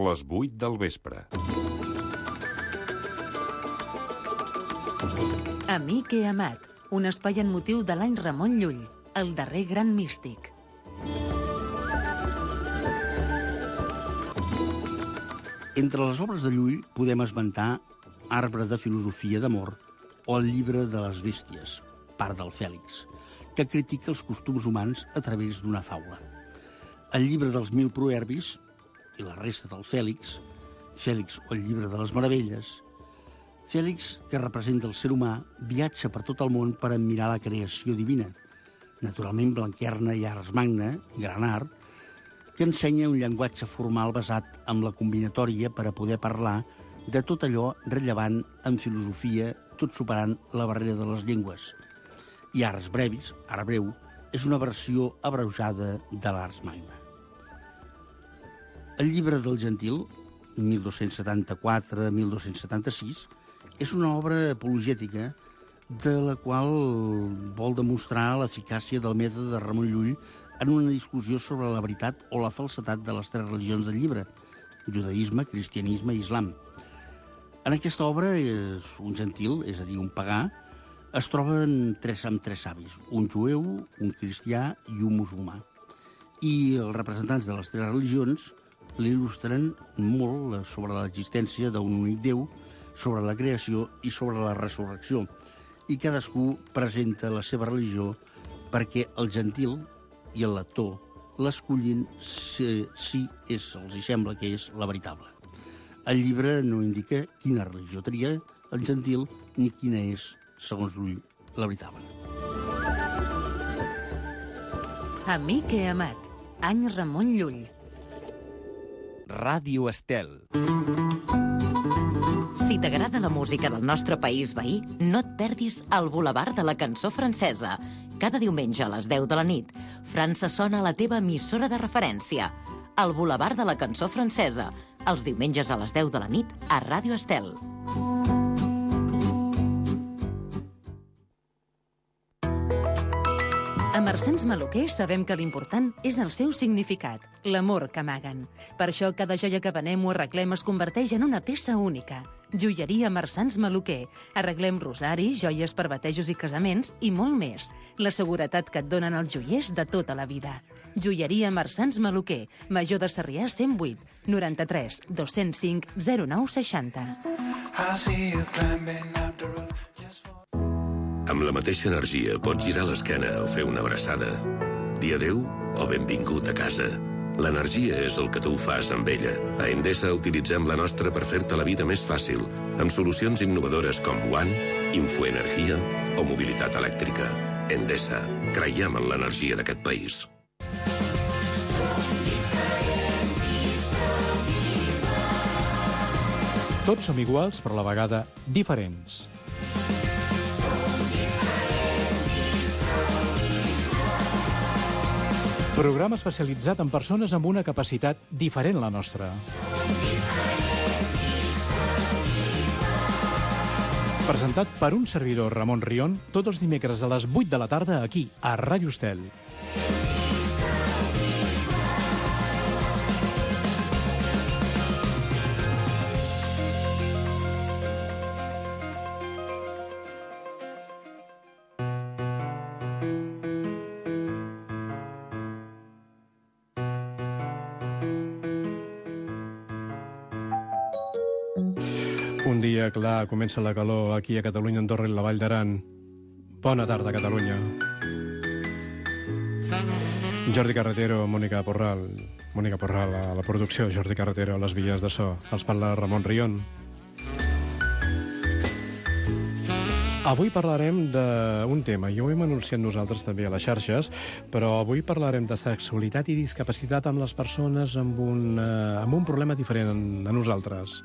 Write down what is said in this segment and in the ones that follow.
les 8 del vespre. Amic i amat, un espai en motiu de l'any Ramon Llull, el darrer gran místic. Entre les obres de Llull podem esmentar Arbre de filosofia d'amor o el llibre de les bèsties, part del Fèlix, que critica els costums humans a través d'una faula. El llibre dels 1000 proverbis i la resta del Fèlix, Fèlix o el llibre de les meravelles. Fèlix, que representa el ser humà, viatja per tot el món per admirar la creació divina. Naturalment, Blanquerna i Ars Magna, gran art, que ensenya un llenguatge formal basat en la combinatòria per a poder parlar de tot allò rellevant en filosofia, tot superant la barrera de les llengües. I Ars Brevis, art breu, és una versió abreujada de l'Ars Magna. El llibre del Gentil, 1274-1276, és una obra apologètica de la qual vol demostrar l'eficàcia del mètode de Ramon Llull en una discussió sobre la veritat o la falsedat de les 3 religions del llibre, judaïsme, cristianisme i islam. En aquesta obra, un gentil, és a dir, un pagà, es troben amb 3 savis, un jueu, un cristià i un musulmà. I els representants de les 3 religions l'il·lustren molt sobre l'existència d'un únic Déu, sobre la creació i sobre la resurrecció. I cadascú presenta la seva religió perquè el gentil i el lector l'escollin si els sembla que és la veritable. El llibre no indica quina religió tria el gentil ni quina és, segons Llull, la veritable. Amic i amat, any Ramon Llull. Ràdio Estel. Si t'agrada la música del nostre país veí, no et perdis el Boulevard de la Cançó Francesa. Cada diumenge a les 10 de la nit, França sona a la teva emissora de referència. El Boulevard de la Cançó Francesa, els diumenges a les 10 de la nit a Ràdio Estel. A Marsans Maluquer sabem que l'important és el seu significat, l'amor que amaguen. Per això cada joia que venem o arreglem es converteix en una peça única. Joieria Marsans Maluquer. Arreglem rosaris, joies per batejos i casaments i molt més. La seguretat que et donen els joiers de tota la vida. Joieria Marsans Maluquer, Major de Sarrià 108, 93 205 0960. Amb la mateixa energia pots girar l'esquena o fer una abraçada. Dir adéu o benvingut a casa. L'energia és el que tu fas amb ella. A Endesa utilitzem la nostra per fer-te la vida més fàcil, amb solucions innovadores com One, Infoenergia o mobilitat elèctrica. Endesa, creiem en l'energia d'aquest país. Tots som iguals, però a la vegada diferents. Programa especialitzat en persones amb una capacitat diferent a la nostra. Presentat per un servidor, Ramon Rion, tots els dimecres a les 8 de la tarda aquí, a Ràdio Estel. Un dia, clar, comença la calor aquí a Catalunya, Andorra i la Vall d'Aran. Bona tarda, Catalunya. Jordi Carretero, Mònica Porral a la producció, Jordi Carretero a les vies de so. Els parla Ramon Rion. Avui parlarem d'un tema, i ho hem anunciat nosaltres també a les xarxes, però avui parlarem de sexualitat i discapacitat amb les persones amb un problema diferent a nosaltres.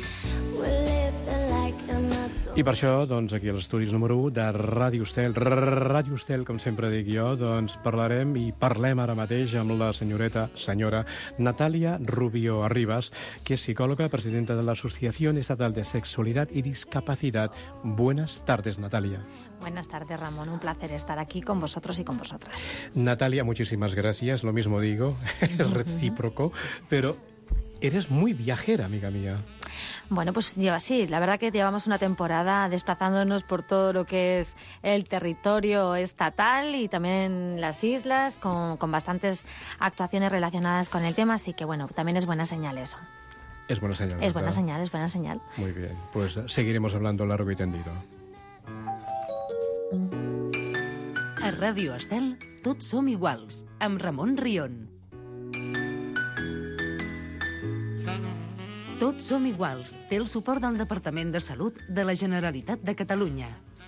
I per això, doncs, aquí a l'estudi número 1 de Ràdio Estel, com sempre dic jo, doncs parlarem i parlem ara mateix amb la senyora Natalia Rubio Arribas, que es psicóloga, presidenta de la Asociación Estatal de Sexualidad y Discapacidad. Buenas tardes, Natalia. Buenas tardes, Ramón. Un placer estar aquí con vosotros y con vosotras. Natalia, muchísimas gracias. Lo mismo digo, es recíproco, pero Eres muy viajera, amiga mía. Bueno, pues sí, la verdad que llevamos una temporada desplazándonos por todo lo que es el territorio estatal y también las islas, con bastantes actuaciones relacionadas con el tema, así que bueno, también es buena señal eso. Es buena señal, Es ¿verdad? buena señal. Muy bien, pues seguiremos hablando largo y tendido. A Ràdio Estel, tots som iguals, amb Ramon Rion. Tots som iguals té el suport del Departament de Salut de la Generalitat de Catalunya.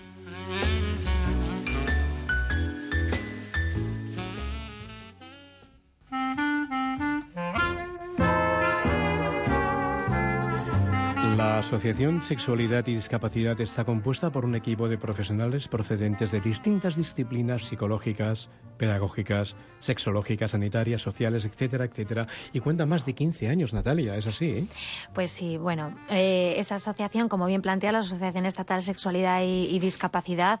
La Asociación Sexualidad y Discapacidad está compuesta por un equipo de profesionales procedentes de distintas disciplinas psicológicas, pedagógicas, sexológicas, sanitarias, sociales, etcétera, etcétera. Y cuenta más de 15 años, Natalia, ¿es así? ¿Eh? Pues sí, bueno, esa asociación, como bien plantea la Asociación Estatal Sexualidad y Discapacidad,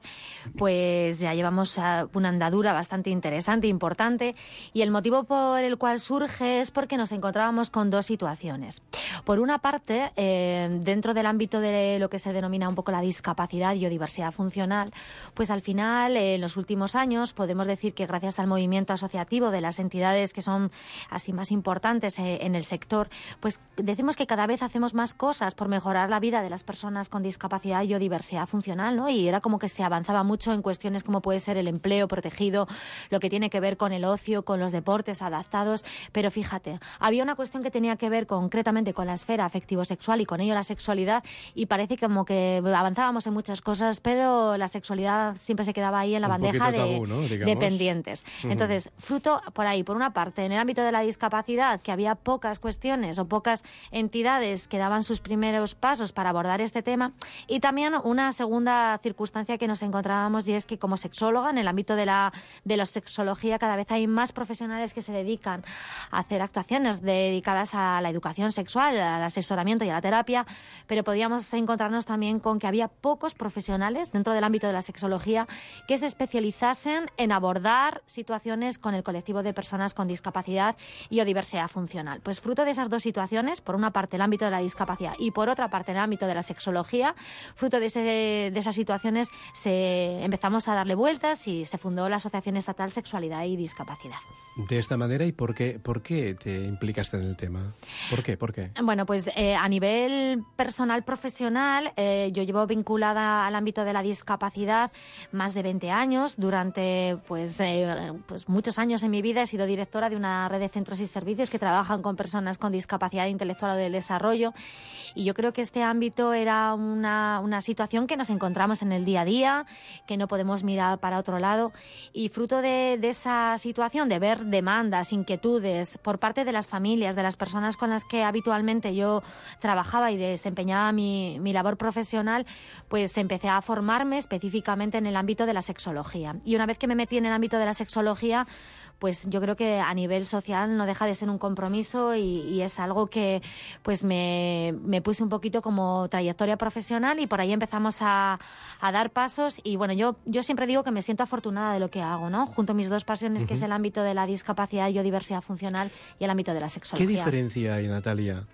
pues ya llevamos una andadura bastante interesante, importante, y el motivo por el cual surge es porque nos encontrábamos con dos situaciones. Por una parte, dentro del ámbito de lo que se denomina un poco la discapacidad y o diversidad funcional, pues al final, en los últimos años, podemos decir que gracias al movimiento asociativo de las entidades que son así más importantes en el sector, pues decimos que cada vez hacemos más cosas por mejorar la vida de las personas con discapacidad y o diversidad funcional, ¿no? Y era como que se avanzaba mucho en cuestiones como puede ser el empleo protegido, lo que tiene que ver con el ocio, con los deportes adaptados, pero fíjate, había una cuestión que tenía que ver concretamente con la esfera afectivo-sexual y con ello la sexualidad, y parece como que avanzábamos en muchas cosas, pero la sexualidad siempre se quedaba ahí en la bandeja tabú, ¿no? de pendientes. Entonces, fruto por ahí, por una parte, en el ámbito de la discapacidad, que había pocas cuestiones o pocas entidades que daban sus primeros pasos para abordar este tema, y también una segunda circunstancia que nos encontrábamos, y es que como sexóloga, en el ámbito de la sexología, cada vez hay más profesionales que se dedican a hacer actuaciones dedicadas a la educación sexual, al asesoramiento y a la terapia, pero podíamos encontrarnos también con que había pocos profesionales dentro del ámbito de la sexología que se especializasen en abordar situaciones con el colectivo de personas con discapacidad y o diversidad funcional. Pues fruto de esas dos situaciones, por una parte el ámbito de la discapacidad y por otra parte el ámbito de la sexología, fruto de esas situaciones empezamos a darle vueltas y se fundó la Asociación Estatal Sexualidad y Discapacidad. De esta manera, ¿y por qué te implicaste en el tema? ¿Por qué? Bueno, pues a nivel personal, profesional, yo llevo vinculada al ámbito de la discapacidad más de 20 años. Durante pues muchos años en mi vida he sido directora de una red de centros y servicios que trabajan con personas con discapacidad intelectual o del desarrollo, y yo creo que este ámbito era una situación que nos encontramos en el día a día, que no podemos mirar para otro lado, y fruto de esa situación, de ver demandas, inquietudes por parte de las familias, de las personas con las que habitualmente yo trabajaba y desempeñaba mi labor profesional, pues empecé a formarme específicamente en el ámbito de la sexología. Y una vez que me metí en el ámbito de la sexología, pues yo creo que a nivel social no deja de ser un compromiso y es algo que pues me puse un poquito como trayectoria profesional, y por ahí empezamos a dar pasos. Y bueno, yo siempre digo que me siento afortunada de lo que hago, ¿no? Junto a mis dos pasiones, que es el ámbito de la discapacidad y o diversidad funcional y el ámbito de la sexología. ¿Qué diferencia hay, Natalia,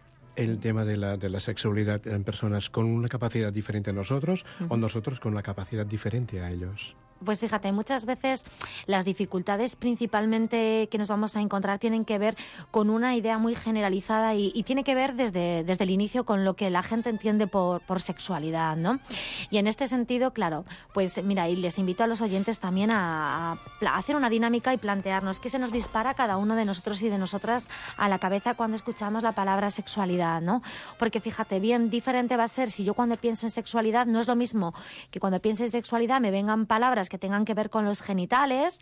el tema de la sexualidad en personas con una capacidad diferente a nosotros o nosotros con una capacidad diferente a ellos? Pues fíjate, muchas veces las dificultades principalmente que nos vamos a encontrar tienen que ver con una idea muy generalizada y tiene que ver desde el inicio con lo que la gente entiende por sexualidad, ¿no? Y en este sentido, claro, pues mira, y les invito a los oyentes también a hacer una dinámica y plantearnos qué se nos dispara a cada uno de nosotros y de nosotras a la cabeza cuando escuchamos la palabra sexualidad, ¿no? Porque fíjate, bien diferente va a ser si yo cuando pienso en sexualidad, no es lo mismo que cuando piense en sexualidad me vengan palabras que tengan que ver con los genitales,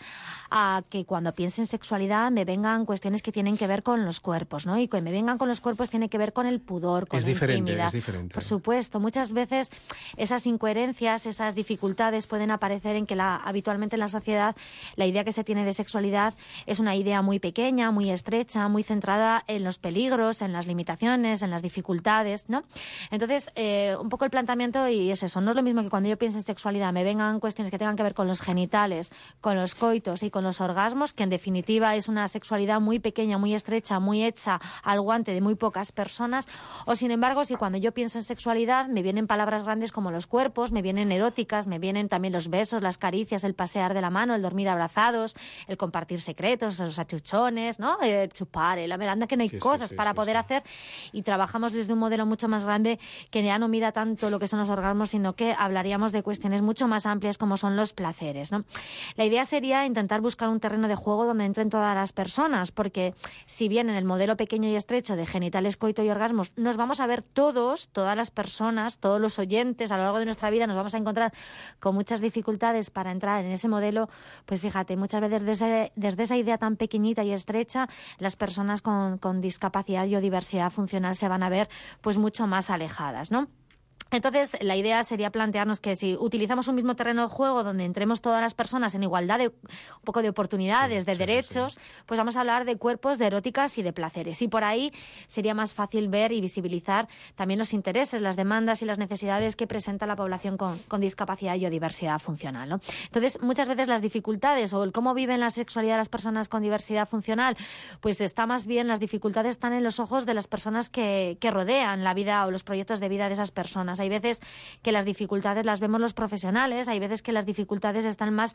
a que cuando piense en sexualidad me vengan cuestiones que tienen que ver con los cuerpos, ¿no? Y que me vengan con los cuerpos tiene que ver con el pudor, con la intimidad. Es diferente. Por supuesto, muchas veces esas incoherencias, esas dificultades pueden aparecer en que habitualmente en la sociedad la idea que se tiene de sexualidad es una idea muy pequeña, muy estrecha, muy centrada en los peligros, en las limitaciones, situaciones, en las dificultades, ¿no? Entonces, un poco el planteamiento y es eso. No es lo mismo que cuando yo pienso en sexualidad me vengan cuestiones que tengan que ver con los genitales, con los coitos y con los orgasmos, que en definitiva es una sexualidad muy pequeña, muy estrecha, muy hecha al guante de muy pocas personas. O sin embargo, si cuando yo pienso en sexualidad me vienen palabras grandes como los cuerpos, me vienen eróticas, me vienen también los besos, las caricias, el pasear de la mano, el dormir abrazados, el compartir secretos, los achuchones, ¿no? El chupar, la veranda, que no hay cosas para poder hacer, y trabajamos desde un modelo mucho más grande que ya no mira tanto lo que son los orgasmos, sino que hablaríamos de cuestiones mucho más amplias como son los placeres, ¿no? La idea sería intentar buscar un terreno de juego donde entren todas las personas, porque si bien en el modelo pequeño y estrecho de genitales, coito y orgasmos nos vamos a ver todas las personas, todos los oyentes a lo largo de nuestra vida, nos vamos a encontrar con muchas dificultades para entrar en ese modelo, pues fíjate, muchas veces desde esa idea tan pequeñita y estrecha, las personas con discapacidad y o diversidad funcional se van a ver pues mucho más alejadas, ¿no? Entonces, la idea sería plantearnos que si utilizamos un mismo terreno de juego donde entremos todas las personas en igualdad de un poco de oportunidades, de derechos, pues vamos a hablar de cuerpos, de eróticas y de placeres. Y por ahí sería más fácil ver y visibilizar también los intereses, las demandas y las necesidades que presenta la población con discapacidad y o diversidad funcional, ¿no? Entonces, muchas veces las dificultades o el cómo viven la sexualidad las personas con diversidad funcional, pues está más bien, las dificultades están en los ojos de las personas que rodean la vida o los proyectos de vida de esas personas. Hay veces que las dificultades las vemos los profesionales, hay veces que las dificultades están más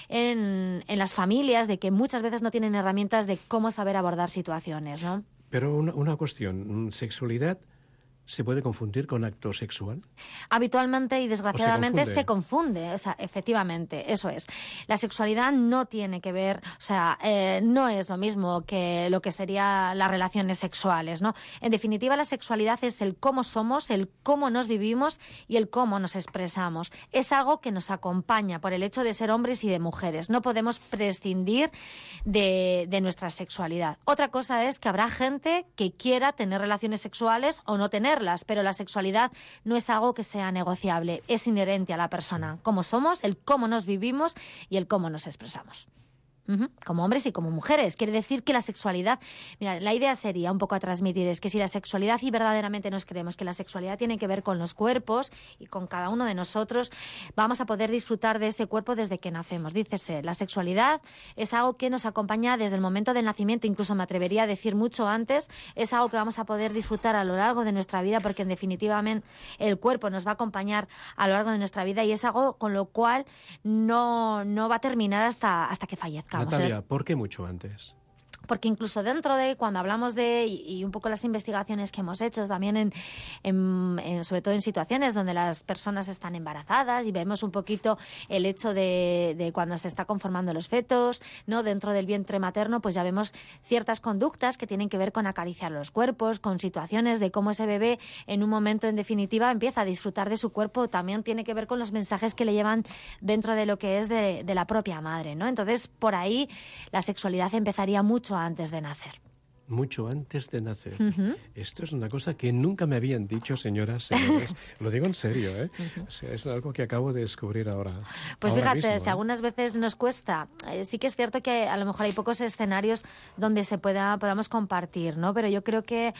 en las familias, de que muchas veces no tienen herramientas de cómo saber abordar situaciones, ¿no? Pero una cuestión, ¿sexualidad se puede confundir con acto sexual? Habitualmente y desgraciadamente se confunde. O sea, efectivamente, eso es. La sexualidad no tiene que ver, o sea, no es lo mismo que lo que serían las relaciones sexuales, ¿no? En definitiva, la sexualidad es el cómo somos, el cómo nos vivimos y el cómo nos expresamos. Es algo que nos acompaña por el hecho de ser hombres y de mujeres. No podemos prescindir de nuestra sexualidad. Otra cosa es que habrá gente que quiera tener relaciones sexuales o no tener, pero la sexualidad no es algo que sea negociable, es inherente a la persona, cómo somos, el cómo nos vivimos y el cómo nos expresamos. Como hombres y como mujeres. Quiere decir que la sexualidad... Mira, la idea sería un poco a transmitir es que si la sexualidad, y verdaderamente nos creemos que la sexualidad tiene que ver con los cuerpos y con cada uno de nosotros, vamos a poder disfrutar de ese cuerpo desde que nacemos. Dícese, la sexualidad es algo que nos acompaña desde el momento del nacimiento, incluso me atrevería a decir mucho antes, es algo que vamos a poder disfrutar a lo largo de nuestra vida, porque en definitiva el cuerpo nos va a acompañar a lo largo de nuestra vida y es algo con lo cual no va a terminar hasta que fallezca. Natalia, ¿por qué mucho antes? Porque incluso dentro de, cuando hablamos de, y un poco las investigaciones que hemos hecho también sobre todo en situaciones donde las personas están embarazadas y vemos un poquito el hecho de cuando se está conformando los fetos, ¿no? Dentro del vientre materno, pues ya vemos ciertas conductas que tienen que ver con acariciar los cuerpos, con situaciones de cómo ese bebé en un momento en definitiva empieza a disfrutar de su cuerpo, también tiene que ver con los mensajes que le llevan dentro de lo que es de la propia madre, ¿no? Entonces, por ahí la sexualidad empezaría mucho antes de nacer. Mucho antes de nacer. Esto es una cosa que nunca me habían dicho, señoras. Lo digo en serio, ¿eh? O sea, es algo que acabo de descubrir ahora. Pues ahora fíjate, mismo, si algunas veces nos cuesta, sí que es cierto que a lo mejor hay pocos escenarios donde podamos compartir, ¿no? Pero yo creo que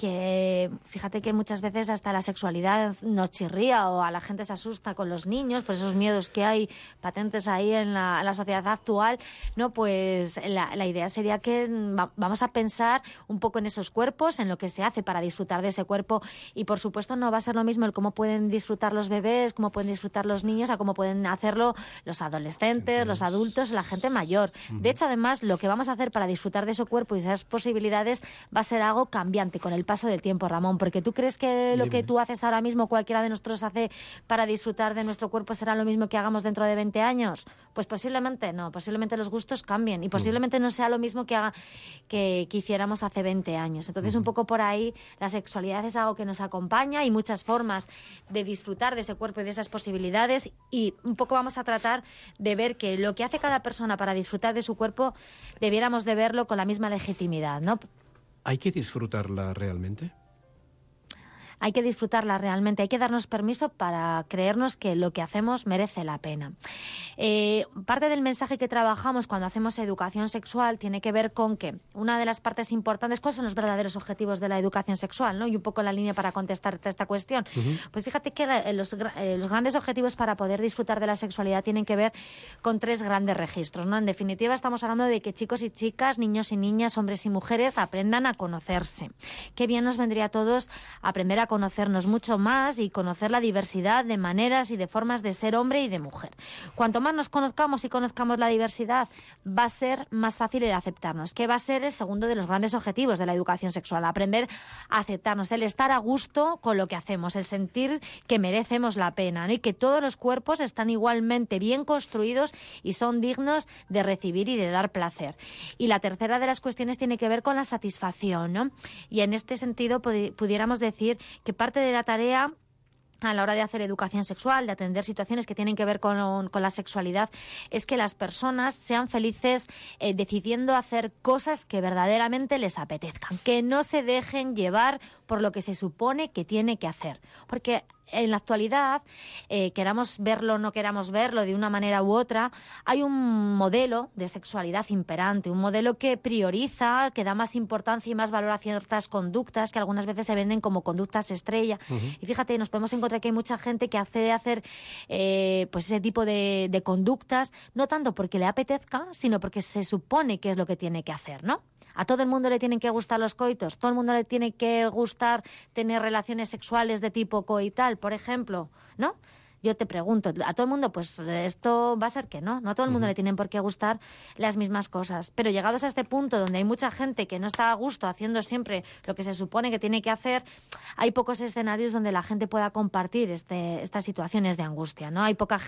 fíjate que muchas veces hasta la sexualidad nos chirría o a la gente se asusta con los niños, pues esos miedos que hay patentes ahí en la sociedad actual, ¿no? Pues la idea sería que vamos a pensar un poco en esos cuerpos, en lo que se hace para disfrutar de ese cuerpo y por supuesto no va a ser lo mismo el cómo pueden disfrutar los bebés, cómo pueden disfrutar los niños a cómo pueden hacerlo los adolescentes, los adultos, la gente mayor. De hecho, además, lo que vamos a hacer para disfrutar de ese cuerpo y esas posibilidades va a ser algo cambiante con el paso del tiempo, Ramón, porque ¿tú crees que lo que tú haces ahora mismo, cualquiera de nosotros hace para disfrutar de nuestro cuerpo será lo mismo que hagamos dentro de 20 años? Pues posiblemente no, posiblemente los gustos cambien y posiblemente no sea lo mismo que hiciéramos hace 20 años. Entonces, un poco por ahí, la sexualidad es algo que nos acompaña y muchas formas de disfrutar de ese cuerpo y de esas posibilidades y un poco vamos a tratar de ver que lo que hace cada persona para disfrutar de su cuerpo debiéramos de verlo con la misma legitimidad, ¿no? ¿Hay que disfrutarla realmente? hay que disfrutarla realmente, hay que darnos permiso para creernos que lo que hacemos merece la pena. Parte del mensaje que trabajamos cuando hacemos educación sexual tiene que ver con que una de las partes importantes, ¿cuáles son los verdaderos objetivos de la educación sexual, ¿no? Y un poco la línea para contestarte a esta cuestión. Pues fíjate que los grandes objetivos para poder disfrutar de la sexualidad tienen que ver con 3 grandes registros, ¿no? En definitiva, estamos hablando de que chicos y chicas, niños y niñas, hombres y mujeres aprendan a conocerse. Qué bien nos vendría a todos aprender a conocernos mucho más y conocer la diversidad de maneras y de formas de ser hombre y de mujer. Cuanto más nos conozcamos y conozcamos la diversidad, va a ser más fácil el aceptarnos, que va a ser el segundo de los grandes objetivos de la educación sexual, aprender a aceptarnos, el estar a gusto con lo que hacemos, el sentir que merecemos la pena, ¿no? Y que todos los cuerpos están igualmente bien construidos y son dignos de recibir y de dar placer. Y la tercera de las cuestiones tiene que ver con la satisfacción, ¿no? Y en este sentido pudiéramos decir que parte de la tarea a la hora de hacer educación sexual, de atender situaciones que tienen que ver con la sexualidad, es que las personas sean felices decidiendo hacer cosas que verdaderamente les apetezcan, que no se dejen llevar por lo que se supone que tiene que hacer. Porque en la actualidad, queramos verlo o no queramos verlo de una manera u otra, hay un modelo de sexualidad imperante, un modelo que prioriza, que da más importancia y más valor a ciertas conductas que algunas veces se venden como conductas estrella. Y fíjate, nos podemos encontrar que hay mucha gente que hace pues ese tipo de conductas, no tanto porque le apetezca, sino porque se supone que es lo que tiene que hacer, ¿no? A todo el mundo le tienen que gustar los coitos, todo el mundo le tiene que gustar tener relaciones sexuales de tipo coital, por ejemplo, ¿no? Yo te pregunto, a todo el mundo, pues esto va a ser que no a todo el mundo le tienen por qué gustar las mismas cosas. Pero llegados a este punto donde hay mucha gente que no está a gusto haciendo siempre lo que se supone que tiene que hacer, hay pocos escenarios donde la gente pueda compartir estas situaciones de angustia, ¿no? Hay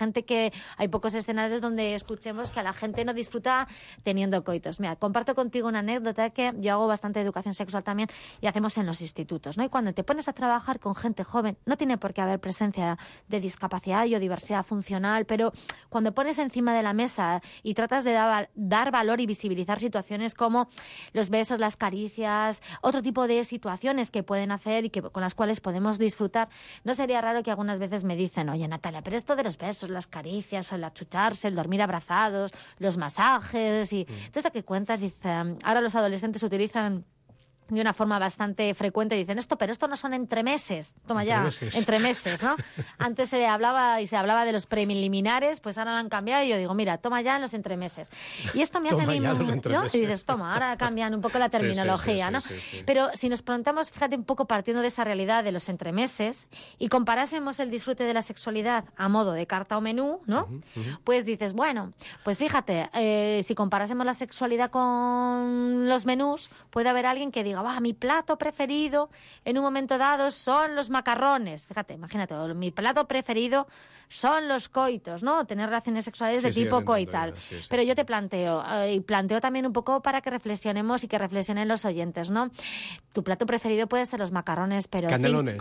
pocos escenarios donde escuchemos que a la gente no disfruta teniendo coitos. Mira, comparto contigo una anécdota que yo hago bastante educación sexual también y hacemos en los institutos, ¿no? Y cuando te pones a trabajar con gente joven, no tiene por qué haber presencia de discapacidad o diversidad funcional, pero cuando pones encima de la mesa y tratas de dar valor y visibilizar situaciones como los besos, las caricias, otro tipo de situaciones que pueden hacer y con las cuales podemos disfrutar, no sería raro que algunas veces me dicen, oye Natalia, pero esto de los besos, las caricias, el achucharse, el dormir abrazados, los masajes y todo esto que cuentas, dicen, ahora los adolescentes utilizan de una forma bastante frecuente, dicen pero esto no son entremeses. Toma ya, entremeses, ¿no? Antes se hablaba de los preliminares, pues ahora lo han cambiado y yo digo, mira, toma ya en los entremeses. Y esto me hace a mí, ¿no? Y dices, toma, ahora cambian un poco la terminología, ¿no? Sí. Pero si nos preguntamos, fíjate un poco partiendo de esa realidad de los entremeses y comparásemos el disfrute de la sexualidad a modo de carta o menú, ¿no? Pues dices, bueno, pues fíjate, si comparásemos la sexualidad con los menús, puede haber alguien que diga, mi plato preferido en un momento dado son los macarrones. Fíjate, imagínate, mi plato preferido son los coitos, ¿no? Tener relaciones sexuales de tipo coital. Pero yo te planteo, y planteo también un poco para que reflexionemos y que reflexionen los oyentes, ¿no? Tu plato preferido puede ser los macarrones, pero Canelones.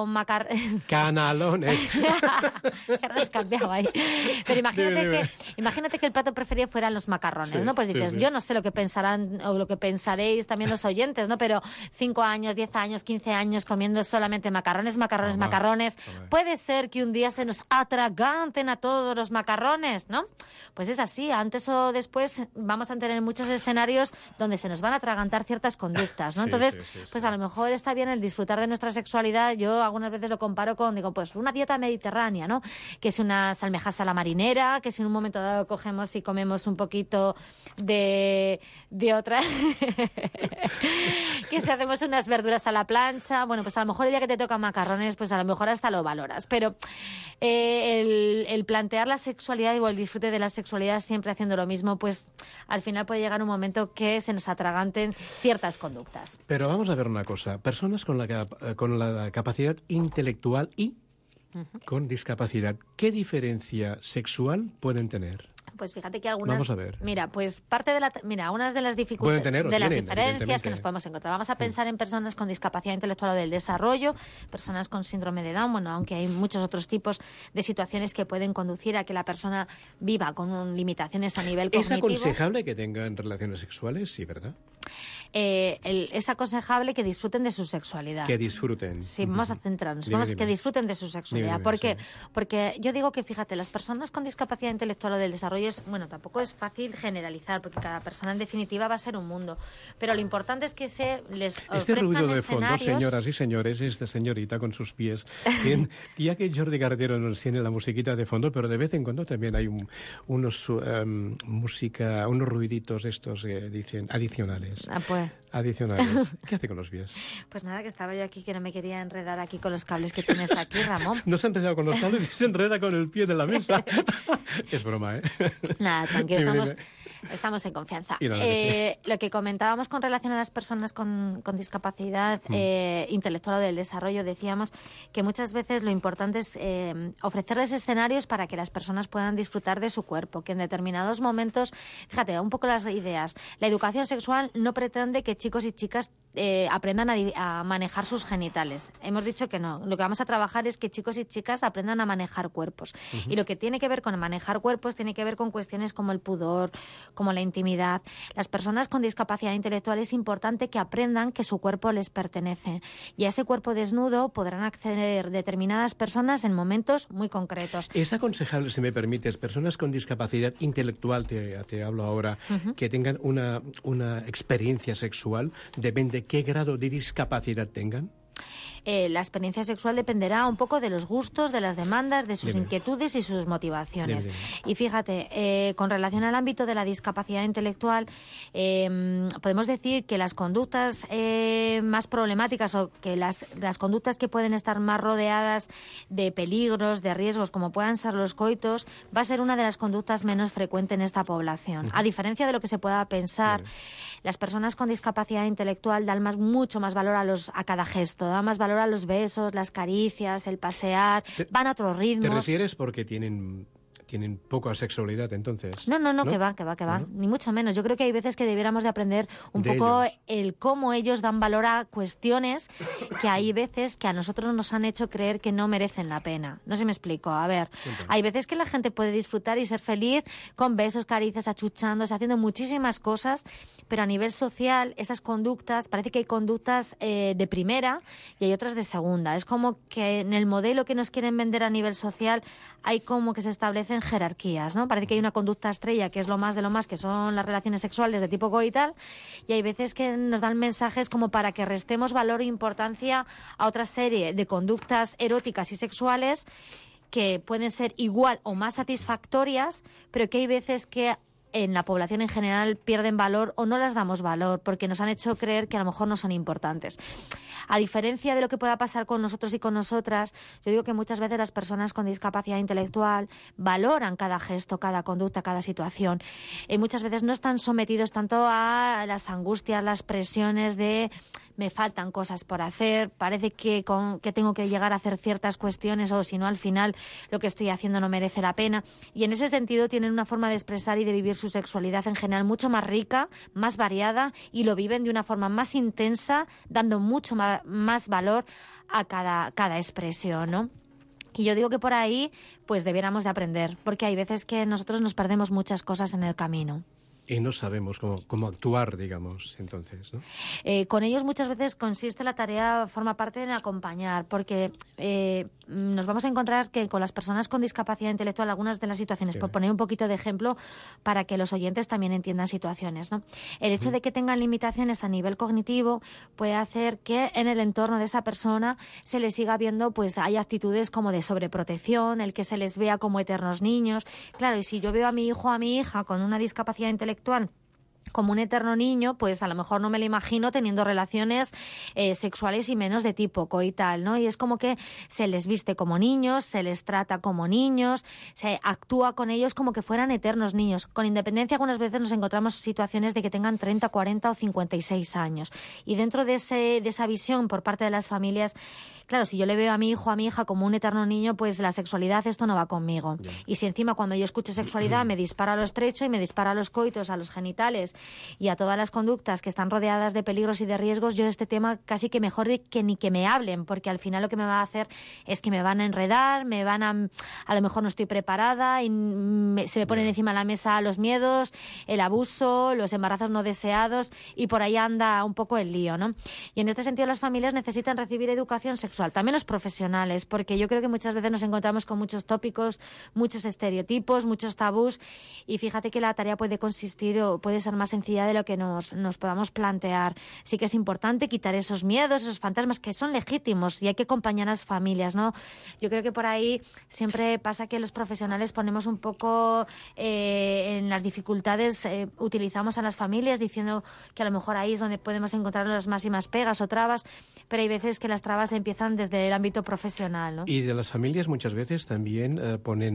Canalones. Que has cambiado ahí. Pero imagínate que el plato preferido fueran los macarrones, ¿no? Pues dices, yo no sé lo que pensarán o lo que pensaréis también los oyentes, ¿no? Pero 5 años, 10 años, 15 años comiendo solamente macarrones. Puede ser que un día se nos atraganten a todos los macarrones, ¿no? Pues es así, antes o después vamos a tener muchos escenarios donde se nos van a atragantar ciertas conductas, ¿no? Entonces, pues a lo mejor está bien el disfrutar de nuestra sexualidad. Yo algunas veces lo comparo con, pues una dieta mediterránea, ¿no? Que es unas almejas a la marinera, que si en un momento dado cogemos y comemos un poquito de otra... que si hacemos unas verduras a la plancha, bueno, pues a lo mejor el día que te tocan macarrones, pues a lo mejor hasta lo valoras. Pero el plantear la sexualidad o el disfrute de la sexualidad siempre haciendo lo mismo, pues al final puede llegar un momento que se nos atraganten ciertas conductas. Pero vamos a ver una cosa. Personas con la capacidad intelectual y con discapacidad, ¿qué diferencia sexual pueden tener? Pues fíjate que algunas... Vamos a ver. Mira, pues parte de unas de las dificultades, de las diferencias que nos podemos encontrar. Vamos a pensar en personas con discapacidad intelectual o del desarrollo, personas con síndrome de Down, bueno, aunque hay muchos otros tipos de situaciones que pueden conducir a que la persona viva con limitaciones a nivel cognitivo. ¿Es aconsejable que tengan relaciones sexuales? Sí, ¿verdad? es aconsejable que disfruten de su sexualidad. Que disfruten. Sí, vamos a centrarnos. Dime. Que disfruten de su sexualidad. Dime, porque, sí. porque yo digo que, fíjate, las personas con discapacidad intelectual o del desarrollo tampoco es fácil generalizar, porque cada persona en definitiva va a ser un mundo. Pero lo importante es que se les Este ruido de fondo, escenarios... señoras y señores, esta señorita con sus pies. Ya que Jordi Gardero nos tiene la musiquita de fondo, pero de vez en cuando también hay unos ruiditos estos que dicen adicionales. Pues. Adicionales. ¿Qué hace con los pies? Pues nada, que estaba yo aquí, que no me quería enredar aquí con los cables que tienes aquí, Ramón. No se ha enredado con los cables, se enreda con el pie de la mesa. Es broma, ¿eh? Nada, tranquilo, Dime. estamos en confianza. Y nada, que Lo que comentábamos con relación a las personas con discapacidad intelectual o del desarrollo, decíamos que muchas veces lo importante es ofrecerles escenarios para que las personas puedan disfrutar de su cuerpo, que en determinados momentos, fíjate, un poco las ideas. La educación sexual no pretende que chicos y chicas aprendan a manejar sus genitales. Hemos dicho que no. Lo que vamos a trabajar es que chicos y chicas aprendan a manejar cuerpos. Y lo que tiene que ver con manejar cuerpos tiene que ver con cuestiones como el pudor, como la intimidad. Las personas con discapacidad intelectual es importante que aprendan que su cuerpo les pertenece. Y a ese cuerpo desnudo podrán acceder determinadas personas en momentos muy concretos. Es aconsejable, si me permites, personas con discapacidad intelectual, te hablo ahora, que tengan una experiencia sexual, depende de qué grado de discapacidad tengan. La experiencia sexual dependerá un poco de los gustos, de las demandas, de sus inquietudes y sus motivaciones. Y fíjate, con relación al ámbito de la discapacidad intelectual, podemos decir que las conductas más problemáticas o que las conductas que pueden estar más rodeadas de peligros, de riesgos, como puedan ser los coitos, va a ser una de las conductas menos frecuentes en esta población. A diferencia de lo que se pueda pensar, las personas con discapacidad intelectual dan mucho más valor a cada gesto, dan más valor a los besos, las caricias, el pasear, van a otros ritmos. ¿Te refieres porque tienen poca sexualidad, entonces? No, que va. ¿No? Ni mucho menos. Yo creo que hay veces que debiéramos de aprender un poco el cómo ellos dan valor a cuestiones que hay veces que a nosotros nos han hecho creer que no merecen la pena. No sé si me explico. A ver, hay veces que la gente puede disfrutar y ser feliz con besos, caricias, achuchándose, haciendo muchísimas cosas, pero a nivel social esas conductas, parece que hay conductas de primera y hay otras de segunda. Es como que en el modelo que nos quieren vender a nivel social hay como que se establecen jerarquías, ¿no? Parece que hay una conducta estrella que es lo más de lo más, que son las relaciones sexuales de tipo coital, y hay veces que nos dan mensajes como para que restemos valor e importancia a otra serie de conductas eróticas y sexuales que pueden ser igual o más satisfactorias, pero que hay veces que en la población en general pierden valor o no las damos valor porque nos han hecho creer que a lo mejor no son importantes. A diferencia de lo que pueda pasar con nosotros y con nosotras, yo digo que muchas veces las personas con discapacidad intelectual valoran cada gesto, cada conducta, cada situación. Y muchas veces no están sometidos tanto a las angustias, las presiones de me faltan cosas por hacer, parece que tengo que llegar a hacer ciertas cuestiones o si no al final lo que estoy haciendo no merece la pena. Y en ese sentido tienen una forma de expresar y de vivir su sexualidad en general mucho más rica, más variada y lo viven de una forma más intensa, dando mucho más valor a cada expresión, ¿no? Y yo digo que por ahí pues debiéramos de aprender, porque hay veces que nosotros nos perdemos muchas cosas en el camino. Y no sabemos cómo actuar, digamos, entonces, ¿no? Con ellos muchas veces consiste la tarea, forma parte de acompañar, porque nos vamos a encontrar que con las personas con discapacidad intelectual, algunas de las situaciones, por poner un poquito de ejemplo, para que los oyentes también entiendan situaciones, ¿no? El hecho de que tengan limitaciones a nivel cognitivo puede hacer que en el entorno de esa persona se les siga viendo, pues hay actitudes como de sobreprotección, el que se les vea como eternos niños. Claro, y si yo veo a mi hijo o a mi hija con una discapacidad intelectual como un eterno niño, pues a lo mejor no me lo imagino teniendo relaciones sexuales y menos de tipo coital, ¿no? Y es como que se les viste como niños, se les trata como niños, se actúa con ellos como que fueran eternos niños. Con independencia, algunas veces nos encontramos situaciones de que tengan 30, 40 o 56 años. Y dentro de esa visión por parte de las familias, claro, si yo le veo a mi hijo o a mi hija como un eterno niño, pues la sexualidad, esto no va conmigo. Y si encima cuando yo escucho sexualidad me dispara a lo estrecho y me dispara a los coitos, a los genitales y a todas las conductas que están rodeadas de peligros y de riesgos, yo este tema casi que mejor que ni que me hablen, porque al final lo que me va a hacer es que me van a enredar, a lo mejor no estoy preparada y se me ponen encima de la mesa los miedos, el abuso, los embarazos no deseados, y por ahí anda un poco el lío, ¿no? Y en este sentido las familias necesitan recibir educación sexual, también los profesionales, porque yo creo que muchas veces nos encontramos con muchos tópicos, muchos estereotipos, muchos tabús, y fíjate que la tarea puede consistir o puede ser más sencilla de lo que nos podamos plantear. Sí que es importante quitar esos miedos, esos fantasmas que son legítimos, y hay que acompañar a las familias, ¿no? Yo creo que por ahí siempre pasa que los profesionales ponemos un poco en las dificultades, utilizamos a las familias diciendo que a lo mejor ahí es donde podemos encontrar las máximas pegas o trabas, pero hay veces que las trabas empiezan desde el ámbito profesional, ¿no? Y de las familias muchas veces también ponen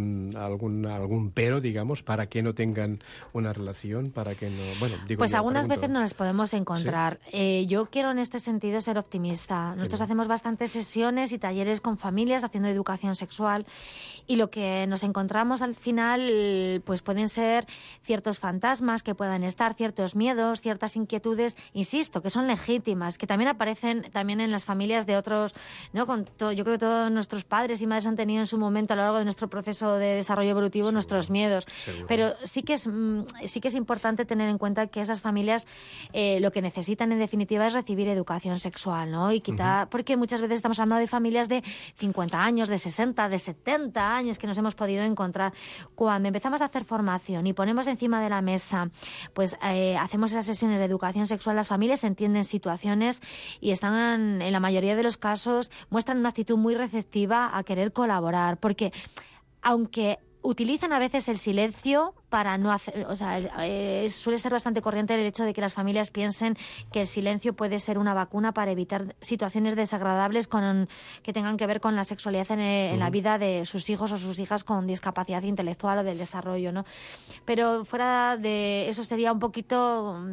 algún pero, digamos, para que no tengan una relación, para que no... Bueno, digo, pues algunas pregunto. veces nos las podemos encontrar. ¿Sí? Yo quiero en este sentido ser optimista. Nosotros hacemos bastantes sesiones y talleres con familias haciendo educación sexual, y lo que nos encontramos al final pues pueden ser ciertos fantasmas que puedan estar, ciertos miedos, ciertas inquietudes, insisto, que son legítimas, que también aparecen también en las familias de otros, ¿no? Yo creo que todos nuestros padres y madres han tenido en su momento a lo largo de nuestro proceso de desarrollo evolutivo nuestros miedos. Seguro. Pero sí que es importante tener en cuenta que esas familias lo que necesitan en definitiva es recibir educación sexual, ¿no? Y quitar, porque muchas veces estamos hablando de familias de 50 años, de 60, de 70 años que nos hemos podido encontrar. Cuando empezamos a hacer formación y ponemos encima de la mesa, pues hacemos esas sesiones de educación sexual, las familias entienden situaciones y están, en la mayoría de los casos, muestran una actitud muy receptiva a querer colaborar, porque aunque utilizan a veces el silencio para no hacer, o sea, suele ser bastante corriente el hecho de que las familias piensen que el silencio puede ser una vacuna para evitar situaciones desagradables que tengan que ver con la sexualidad en la vida de sus hijos o sus hijas con discapacidad intelectual o del desarrollo, ¿no? Pero fuera de eso sería un poquito...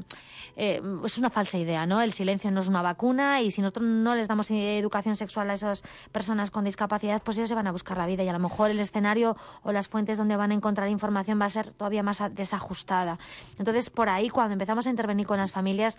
es una falsa idea, ¿no? El silencio no es una vacuna, y si nosotros no les damos educación sexual a esas personas con discapacidad, pues ellos se van a buscar la vida, y a lo mejor el escenario o las fuentes donde van a encontrar información va a ser todavía más desajustada. Entonces, por ahí, cuando empezamos a intervenir con las familias,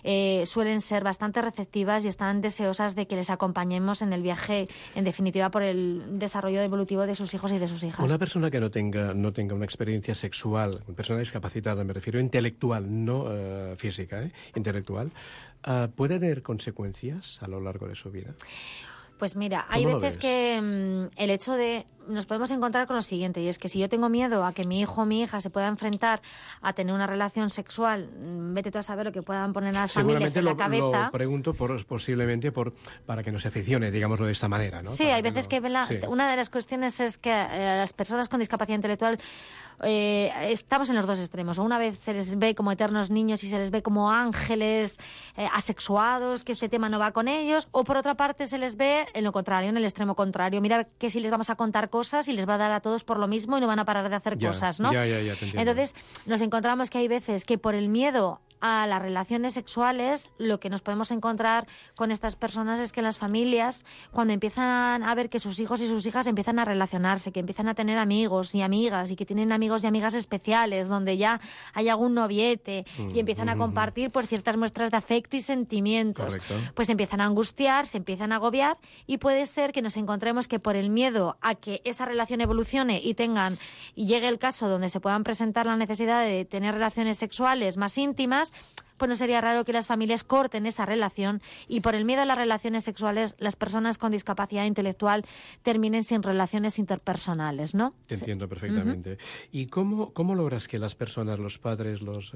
suelen ser bastante receptivas y están deseosas de que les acompañemos en el viaje, en definitiva, por el desarrollo evolutivo de sus hijos y de sus hijas. Una persona que no tenga una experiencia sexual, una persona discapacitada, me refiero, intelectual, no física, intelectual, ¿puede tener consecuencias a lo largo de su vida? Pues mira, hay veces que el hecho de... Nos podemos encontrar con lo siguiente, y es que si yo tengo miedo a que mi hijo o mi hija se pueda enfrentar a tener una relación sexual, vete tú a saber lo que puedan poner a las familias en la cabeza. Lo pregunto posiblemente para que no se aficione, digámoslo de esta manera, ¿no? Sí, hay veces que una de las cuestiones es que las personas con discapacidad intelectual estamos en los dos extremos. O una vez se les ve como eternos niños y se les ve como ángeles asexuados, que este tema no va con ellos, o por otra parte se les ve en lo contrario, en el extremo contrario. Mira que si les vamos a contar cosas y les va a dar a todos por lo mismo y no van a parar de hacer cosas, ¿no? Ya, te entiendo. Entonces nos encontramos que hay veces que por el miedo a las relaciones sexuales, lo que nos podemos encontrar con estas personas es que las familias, cuando empiezan a ver que sus hijos y sus hijas empiezan a relacionarse, que empiezan a tener amigos y amigas, y que tienen amigos y amigas especiales, donde ya hay algún noviete, y empiezan a compartir por ciertas muestras de afecto y sentimientos, correcto, pues empiezan a angustiar, se empiezan a agobiar, y puede ser que nos encontremos que por el miedo a que esa relación evolucione y llegue el caso donde se puedan presentar la necesidad de tener relaciones sexuales más íntimas, pues no sería raro que las familias corten esa relación, y por el miedo a las relaciones sexuales las personas con discapacidad intelectual terminen sin relaciones interpersonales, ¿no? Te entiendo perfectamente. ¿Y cómo logras que las personas, los padres, los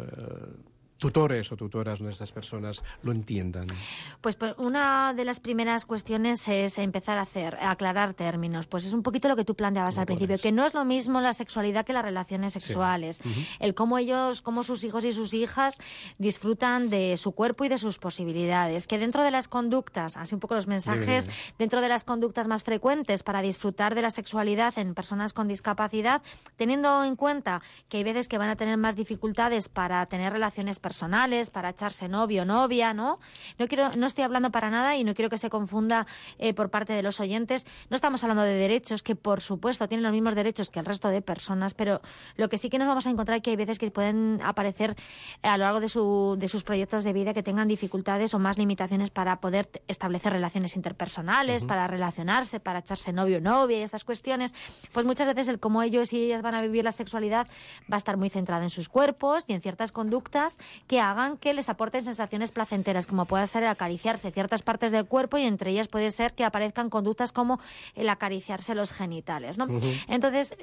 tutores o tutoras de estas personas lo entiendan? Pues una de las primeras cuestiones es empezar a aclarar términos. Pues es un poquito lo que tú planteabas al principio, que no es lo mismo la sexualidad que las relaciones sexuales. Sí. El cómo sus hijos y sus hijas disfrutan de su cuerpo y de sus posibilidades. Que dentro de las conductas, así un poco los mensajes, dentro de las conductas más frecuentes para disfrutar de la sexualidad en personas con discapacidad, teniendo en cuenta que hay veces que van a tener más dificultades para tener relaciones personales, para echarse novio o novia, ¿no? No estoy hablando para nada y no quiero que se confunda por parte de los oyentes. No estamos hablando de derechos, que por supuesto tienen los mismos derechos que el resto de personas, pero lo que sí que nos vamos a encontrar es que hay veces que pueden aparecer a lo largo de sus proyectos de vida que tengan dificultades o más limitaciones para poder establecer relaciones interpersonales, para relacionarse, para echarse novio o novia y estas cuestiones. Pues muchas veces el cómo ellos y ellas van a vivir la sexualidad va a estar muy centrada en sus cuerpos y en ciertas conductas que hagan que les aporten sensaciones placenteras, como puede ser el acariciarse ciertas partes del cuerpo, y entre ellas puede ser que aparezcan conductas como el acariciarse los genitales, ¿no? Entonces,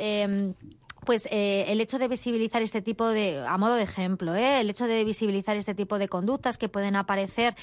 el hecho de visibilizar este tipo de, a modo de ejemplo, el hecho de visibilizar este tipo de conductas que pueden aparecer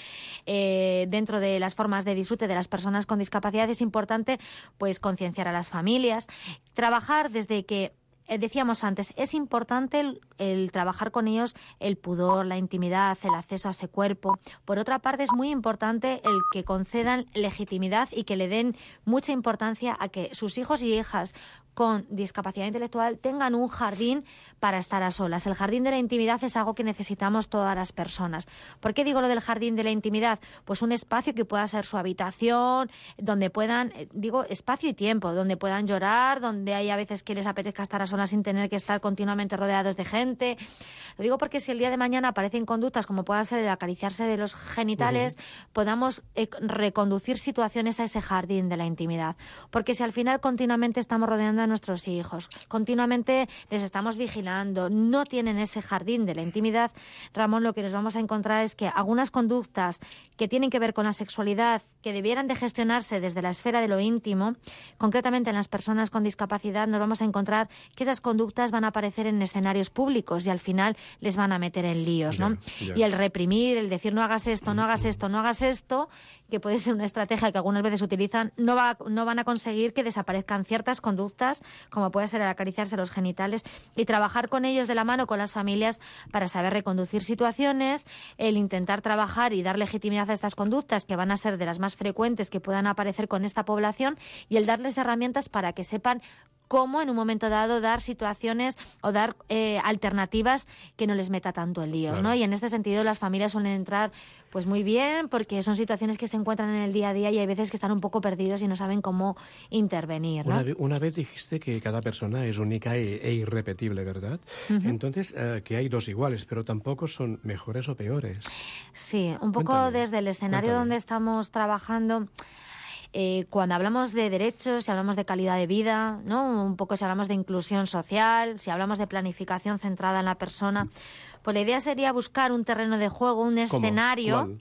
dentro de las formas de disfrute de las personas con discapacidad es importante, pues concienciar a las familias, trabajar desde que decíamos antes, es importante el trabajar con ellos el pudor, la intimidad, el acceso a ese cuerpo. Por otra parte, es muy importante el que concedan legitimidad y que le den mucha importancia a que sus hijos y hijas con discapacidad intelectual tengan un jardín para estar a solas. El jardín de la intimidad es algo que necesitamos todas las personas. ¿Por qué digo lo del jardín de la intimidad? Pues un espacio que pueda ser su habitación, donde puedan, espacio y tiempo, donde puedan llorar, donde hay a veces que les apetezca estar a solas sin tener que estar continuamente rodeados de gente. Lo digo porque si el día de mañana aparecen conductas como pueda ser el acariciarse de los genitales, podamos reconducir situaciones a ese jardín de la intimidad. Porque si al final continuamente estamos rodeando a nuestros hijos, continuamente les estamos vigilando, no tienen ese jardín de la intimidad, Ramón, lo que nos vamos a encontrar es que algunas conductas que tienen que ver con la sexualidad, que debieran de gestionarse desde la esfera de lo íntimo, concretamente en las personas con discapacidad, nos vamos a encontrar que esas conductas van a aparecer en escenarios públicos y al final les van a meter en líos, ¿no? Y el reprimir, el decir no hagas esto, no hagas esto, no hagas esto, que puede ser una estrategia que algunas veces utilizan, no van a conseguir que desaparezcan ciertas conductas, como puede ser el acariciarse los genitales, y trabajar con ellos de la mano, con las familias, para saber reconducir situaciones, el intentar trabajar y dar legitimidad a estas conductas, que van a ser de las más frecuentes que puedan aparecer con esta población, y el darles herramientas para que sepan cómo en un momento dado dar situaciones o dar alternativas que no les meta tanto en líos, ¿no? Y en este sentido las familias suelen entrar pues muy bien, porque son situaciones que se encuentran en el día a día y hay veces que están un poco perdidos y no saben cómo intervenir, ¿no? Una vez dijiste que cada persona es única e irrepetible, ¿verdad? Entonces, que hay dos iguales, pero tampoco son mejores o peores. Sí, un poco desde el escenario donde estamos trabajando. Cuando hablamos de derechos, si hablamos de calidad de vida, ¿no? Un poco si hablamos de inclusión social, si hablamos de planificación centrada en la persona, pues la idea sería buscar un terreno de juego, un escenario,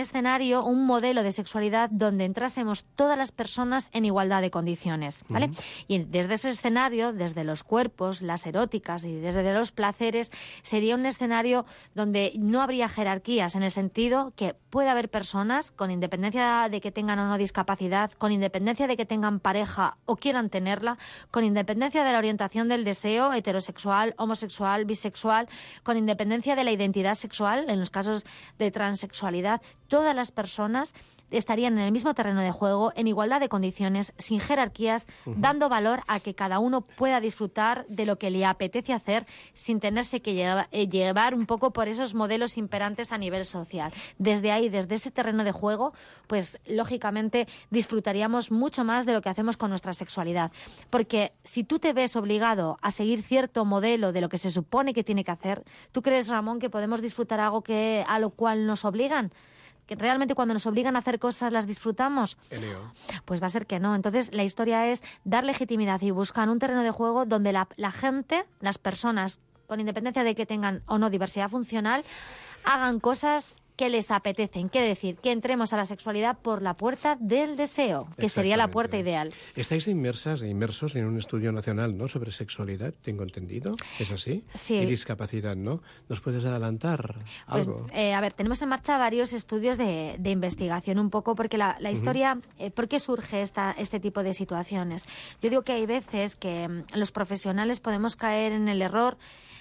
un modelo de sexualidad donde entrásemos todas las personas en igualdad de condiciones, ¿vale? Y desde ese escenario, desde los cuerpos, las eróticas y desde los placeres, sería un escenario donde no habría jerarquías, en el sentido que puede haber personas, con independencia de que tengan o no discapacidad, con independencia de que tengan pareja o quieran tenerla, con independencia de la orientación del deseo, heterosexual, homosexual, bisexual, con independencia de la identidad sexual, en los casos de transexualidad, todas las personas estarían en el mismo terreno de juego, en igualdad de condiciones, sin jerarquías, dando valor a que cada uno pueda disfrutar de lo que le apetece hacer sin tenerse que llevar un poco por esos modelos imperantes a nivel social. Desde ahí, desde ese terreno de juego, pues lógicamente disfrutaríamos mucho más de lo que hacemos con nuestra sexualidad. Porque si tú te ves obligado a seguir cierto modelo de lo que se supone que tiene que hacer, ¿tú crees, Ramón, que podemos disfrutar algo a lo cual nos obligan? ¿Que realmente cuando nos obligan a hacer cosas las disfrutamos? Pues va a ser que no. Entonces la historia es dar legitimidad y buscar un terreno de juego donde la gente, las personas, con independencia de que tengan o no diversidad funcional, hagan cosas que les apetecen. Quiere decir, que entremos a la sexualidad por la puerta del deseo, que sería la puerta ideal. Estáis inmersos en un estudio nacional, ¿no?, sobre sexualidad, tengo entendido. ¿Es así? Sí. Y discapacidad, ¿no? ¿Nos puedes adelantar algo? Pues, a ver, tenemos en marcha varios estudios de investigación un poco, porque la historia, ¿por qué surge este tipo de situaciones? Yo digo que hay veces que los profesionales podemos caer en el error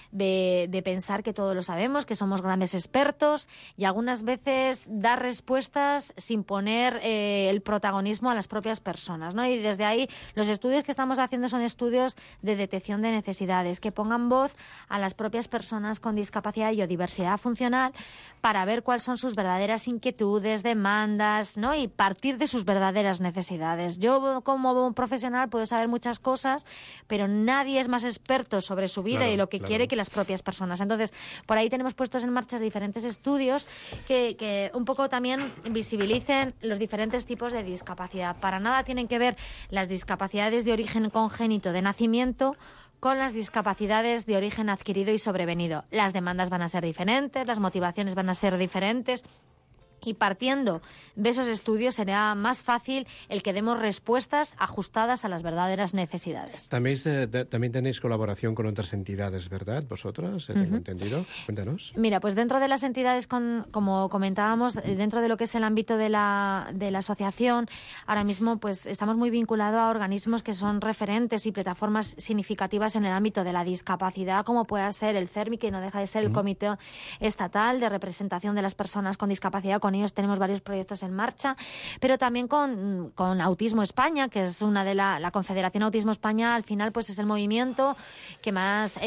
de pensar que todo lo sabemos, que somos grandes expertos, y algunas veces dar respuestas sin poner el protagonismo a las propias personas, ¿no? Y desde ahí los estudios que estamos haciendo son estudios de detección de necesidades, que pongan voz a las propias personas con discapacidad y o diversidad funcional para ver cuáles son sus verdaderas inquietudes, demandas, ¿no? Y partir de sus verdaderas necesidades. Yo, como profesional, puedo saber muchas cosas, pero nadie es más experto sobre su vida y lo que quiere que las propias personas. Entonces, por ahí tenemos puestos en marcha diferentes estudios que un poco también visibilicen los diferentes tipos de discapacidad. Para nada tienen que ver las discapacidades de origen congénito de nacimiento con las discapacidades de origen adquirido y sobrevenido. Las demandas van a ser diferentes, las motivaciones van a ser diferentes. Y partiendo de esos estudios será más fácil el que demos respuestas ajustadas a las verdaderas necesidades. También tenéis colaboración con otras entidades, ¿verdad? ¿Vosotras? ¿Tengo entendido? Cuéntanos. Mira, pues dentro de las entidades, como comentábamos, dentro de lo que es el ámbito de la asociación, ahora mismo pues estamos muy vinculados a organismos que son referentes y plataformas significativas en el ámbito de la discapacidad, como pueda ser el CERMI, que no deja de ser el Comité Estatal de Representación de las Personas con Discapacidad. Con ellos tenemos varios proyectos en marcha, pero también con Autismo España, que es una de la Confederación Autismo España. Al final pues es el movimiento que más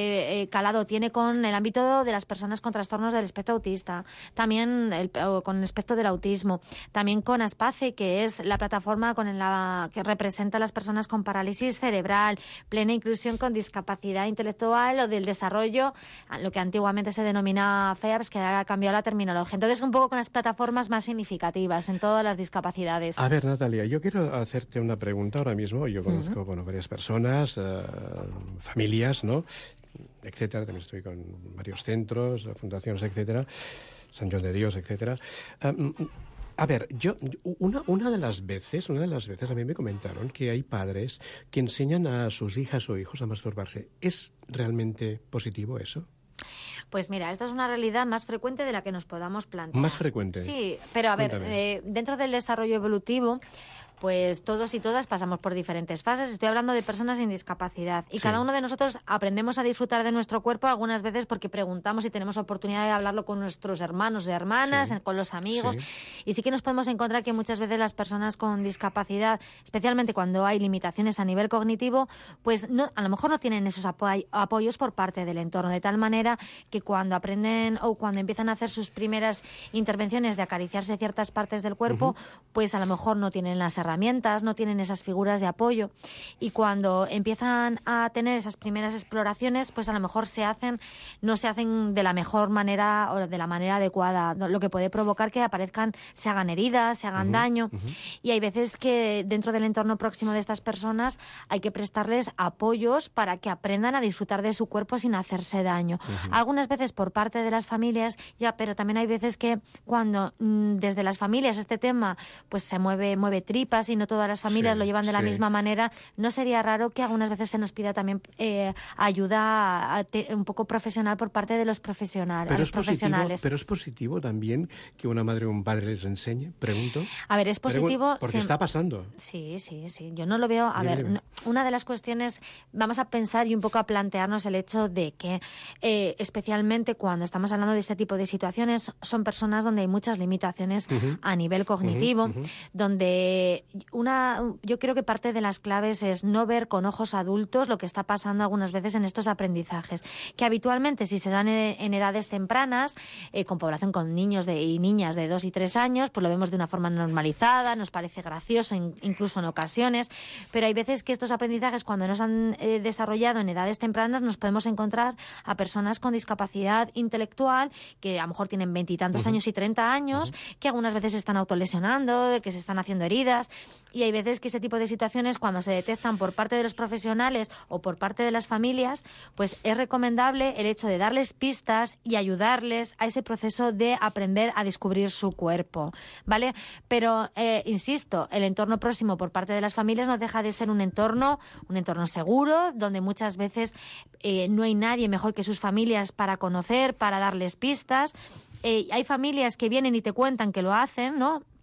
calado tiene con el ámbito de las personas con trastornos del espectro autista, también con el espectro del autismo, también con ASPACE, que es la plataforma que representa a las personas con parálisis cerebral, plena inclusión con discapacidad intelectual o del desarrollo, lo que antiguamente se denomina FEARS, que ha cambiado la terminología. Entonces, un poco con las plataformas más significativas en todas las discapacidades. A ver, Natalia, yo quiero hacerte una pregunta ahora mismo. Yo conozco varias personas, familias, ¿no?, etcétera. También estoy con varios centros, fundaciones, etcétera, San Joan de Dios, etcétera. A ver, una de las veces a mí me comentaron que hay padres que enseñan a sus hijas o hijos a masturbarse. ¿Es realmente positivo eso? Pues mira, esta es una realidad más frecuente de la que nos podamos plantear. ¿Más frecuente? Sí, pero a ver, dentro del desarrollo evolutivo, pues todos y todas pasamos por diferentes fases. Estoy hablando de personas sin discapacidad. Y cada uno de nosotros aprendemos a disfrutar de nuestro cuerpo algunas veces porque preguntamos y tenemos oportunidad de hablarlo con nuestros hermanos y hermanas, con los amigos. Y sí que nos podemos encontrar que muchas veces las personas con discapacidad, especialmente cuando hay limitaciones a nivel cognitivo, pues a lo mejor no tienen esos apoyos por parte del entorno. De tal manera que cuando aprenden o cuando empiezan a hacer sus primeras intervenciones de acariciarse ciertas partes del cuerpo, pues a lo mejor no tienen las herramientas, no tienen esas figuras de apoyo, y cuando empiezan a tener esas primeras exploraciones, pues a lo mejor no se hacen de la mejor manera o de la manera adecuada, lo que puede provocar que se hagan heridas, se hagan daño, y hay veces que dentro del entorno próximo de estas personas hay que prestarles apoyos para que aprendan a disfrutar de su cuerpo sin hacerse daño. Algunas veces por parte de las familias, pero también hay veces que cuando desde las familias este tema pues se mueve tripas y no todas las familias lo llevan de la misma manera, no sería raro que algunas veces se nos pida también ayuda un poco profesional por parte de los profesionales. Pero es positivo también que una madre o un padre les enseñe, pregunto. A ver, es positivo. Porque está pasando. Sí. Yo no lo veo. Una de las cuestiones, vamos a pensar y un poco a plantearnos el hecho de que especialmente cuando estamos hablando de este tipo de situaciones, son personas donde hay muchas limitaciones a nivel cognitivo, donde yo creo que parte de las claves es no ver con ojos adultos lo que está pasando algunas veces en estos aprendizajes, que habitualmente si se dan en edades tempranas, con población con niños y niñas de 2 y 3 años, pues lo vemos de una forma normalizada, nos parece gracioso incluso en ocasiones, pero hay veces que estos aprendizajes, cuando no se han desarrollado en edades tempranas, nos podemos encontrar a personas con discapacidad intelectual que a lo mejor tienen 20 y tantos años y 30 años, que algunas veces se están autolesionando, que se están haciendo heridas, y hay veces que ese tipo de situaciones, cuando se detectan por parte de los profesionales o por parte de las familias, pues es recomendable el hecho de darles pistas y ayudarles a ese proceso de aprender a descubrir su cuerpo, ¿vale? Pero, insisto, el entorno próximo por parte de las familias no deja de ser un entorno seguro, donde muchas veces no hay nadie mejor que sus familias para conocer, para darles pistas. Hay familias que vienen y te cuentan que lo hacen, ¿no?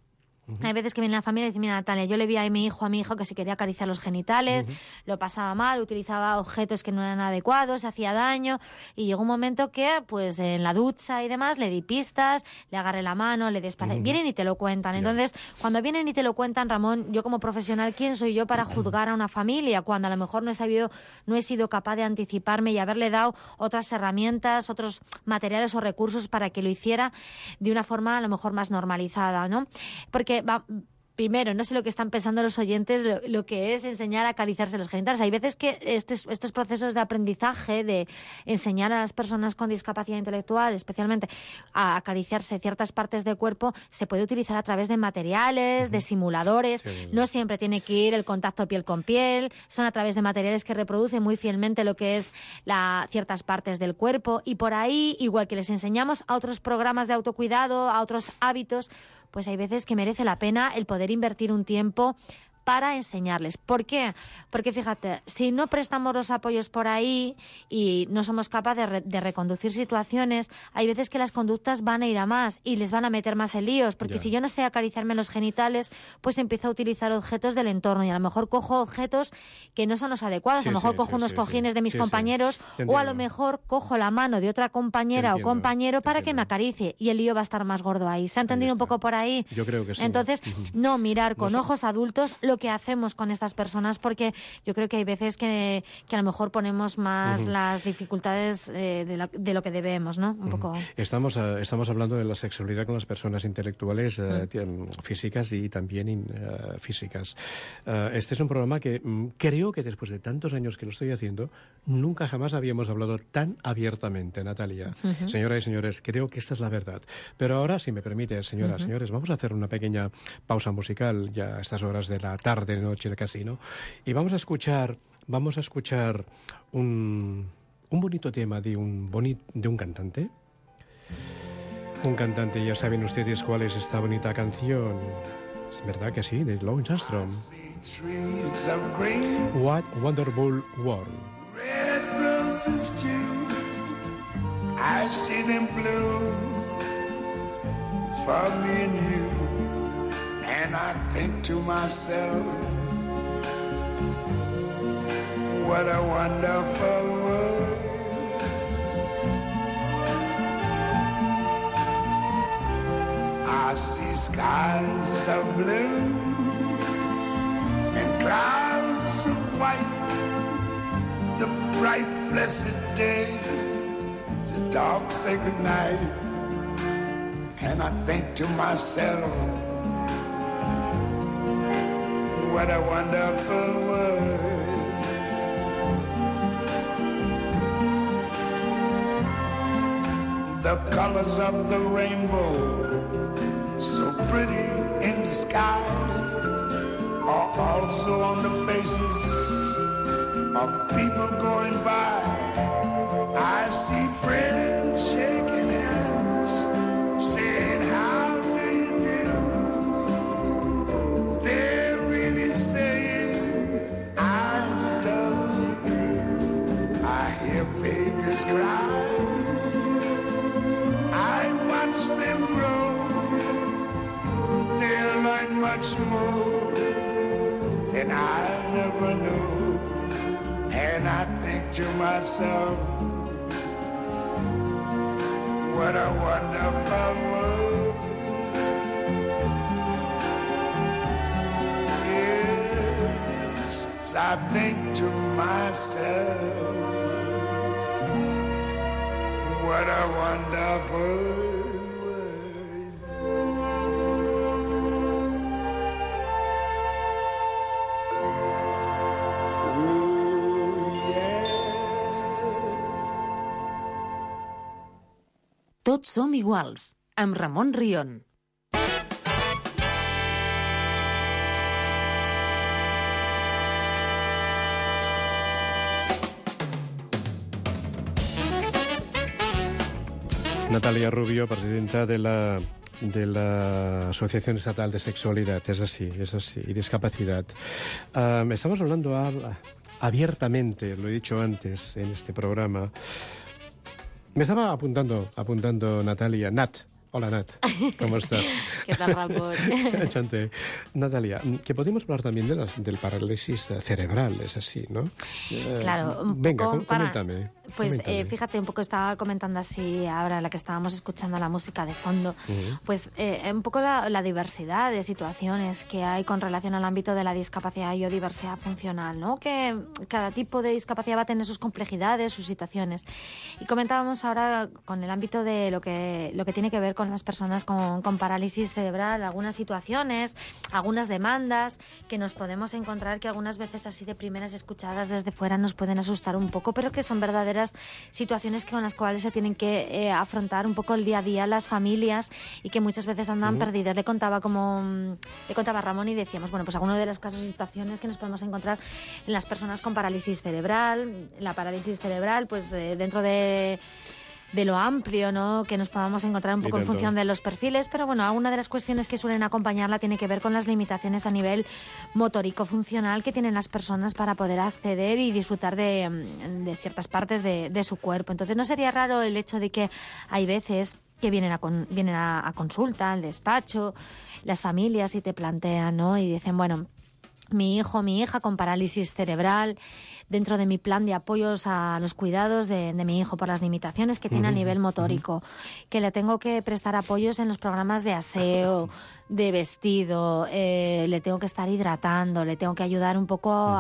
Hay veces que viene la familia y dice, mira, Natalia, yo le vi a mi hijo que se quería acariciar los genitales, lo pasaba mal, utilizaba objetos que no eran adecuados, hacía daño, y llegó un momento que, pues, en la ducha y demás, le di pistas, le agarré la mano, le desplacé. Vienen y te lo cuentan. Entonces, cuando vienen y te lo cuentan, Ramón, yo como profesional, ¿quién soy yo para juzgar a una familia cuando a lo mejor no he sido capaz de anticiparme y haberle dado otras herramientas, otros materiales o recursos para que lo hiciera de una forma a lo mejor más normalizada, ¿no? Porque primero, no sé lo que están pensando los oyentes, lo que es enseñar a acariciarse los genitales. Hay veces que estos procesos de aprendizaje, de enseñar a las personas con discapacidad intelectual, especialmente, a acariciarse ciertas partes del cuerpo, se puede utilizar a través de materiales, de simuladores. Sí. No siempre tiene que ir el contacto piel con piel. Son a través de materiales que reproducen muy fielmente lo que es ciertas partes del cuerpo. Y por ahí, igual que les enseñamos a otros programas de autocuidado, a otros hábitos, pues hay veces que merece la pena el poder invertir un tiempo para enseñarles. ¿Por qué? Porque fíjate, si no prestamos los apoyos por ahí y no somos capaces de reconducir situaciones, hay veces que las conductas van a ir a más y les van a meter más en líos, porque si yo no sé acariciarme los genitales, pues empiezo a utilizar objetos del entorno y a lo mejor cojo objetos que no son los adecuados, a lo mejor cojo unos cojines de mis compañeros o a lo mejor cojo la mano de otra compañera o compañero para que me acaricie y el lío va a estar más gordo ahí. ¿Se ha entendido un poco por ahí? Yo creo que sí. Entonces, no mirar con ojos adultos lo que hacemos con estas personas, porque yo creo que hay veces que a lo mejor ponemos más las dificultades de lo que debemos, ¿no? Un poco. Estamos hablando de la sexualidad con las personas intelectuales, físicas y también físicas. Este es un programa que creo que después de tantos años que lo estoy haciendo, nunca jamás habíamos hablado tan abiertamente, Natalia. Señoras y señores, creo que esta es la verdad. Pero ahora, si me permite, señoras, señores, vamos a hacer una pequeña pausa musical ya a estas horas de la tarde, noche casi, ¿no? Y vamos a escuchar un bonito tema de un cantante. Un cantante, ya saben ustedes cuál es esta bonita canción. Es verdad que sí, de Louis Armstrong. What Wonderful World. Red roses too, I see them bloom for me and you, and I think to myself, what a wonderful world. I see skies of blue and clouds of white, the bright blessed day, the dark sacred night, and I think to myself, what a wonderful world. The colors of the rainbow, so pretty in the sky, are also on the faces of people going by. I see friends shaking hands, saying, how do you do? They're really saying, I love you. I hear babies cry, I watch them grow, they learn much more than I never knew. And I think to myself, what a wonderful world. Yes, I think to myself, what a wonderful world. Tots som iguals, amb Ramon Rion. Natalia Rubio, presidenta de la Asociación Estatal de Sexualidad, es así, y discapacidad. Estamos hablando abiertamente, lo he dicho antes en este programa. Me estaba apuntando Natalia, Hola, Nat. ¿Cómo estás? ¿Qué tal, Ramón? Chante. Natalia, que podemos hablar también del parálisis cerebral, es así, ¿no? Claro, un venga, poco coméntame. Pues coméntame. fíjate, un poco estaba comentando así ahora, la que estábamos escuchando la música de fondo, pues un poco la diversidad de situaciones que hay con relación al ámbito de la discapacidad y o diversidad funcional, ¿no? Que cada tipo de discapacidad va a tener sus complejidades, sus situaciones. Y comentábamos ahora con el ámbito de lo que tiene que ver con las personas con parálisis cerebral, algunas situaciones, algunas demandas que nos podemos encontrar que algunas veces así de primeras escuchadas desde fuera nos pueden asustar un poco, pero que son verdaderas situaciones con las cuales se tienen que afrontar un poco el día a día las familias y que muchas veces andan perdidas. Le contaba Ramón y decíamos, bueno, pues algunos de los casos y situaciones que nos podemos encontrar en las personas con parálisis cerebral. La parálisis cerebral, pues dentro de lo amplio, ¿no?, que nos podamos encontrar un poco en función de los perfiles, pero bueno, alguna de las cuestiones que suelen acompañarla tiene que ver con las limitaciones a nivel motórico-funcional que tienen las personas para poder acceder y disfrutar de ciertas partes de su cuerpo. Entonces no sería raro el hecho de que hay veces que vienen a consulta, al despacho, las familias y te plantean, ¿no?, y dicen, bueno, mi hijo, mi hija con parálisis cerebral, dentro de mi plan de apoyos a los cuidados de mi hijo por las limitaciones que tiene a nivel motórico, que le tengo que prestar apoyos en los programas de aseo, de vestido, le tengo que estar hidratando, le tengo que ayudar un poco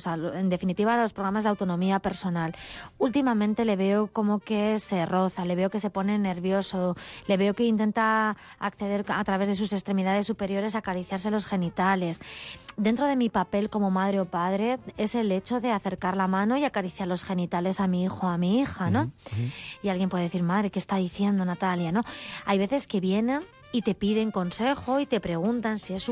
en definitiva, a los programas de autonomía personal. Últimamente le veo como que se roza, le veo que se pone nervioso, le veo que intenta acceder a través de sus extremidades superiores a acariciarse los genitales. Dentro de mi papel como madre o padre es el hecho de acercar la mano y acariciar los genitales a mi hijo o a mi hija, ¿no? Y alguien puede decir, madre, ¿qué está diciendo Natalia, no? Hay veces que vienen y te piden consejo y te preguntan si es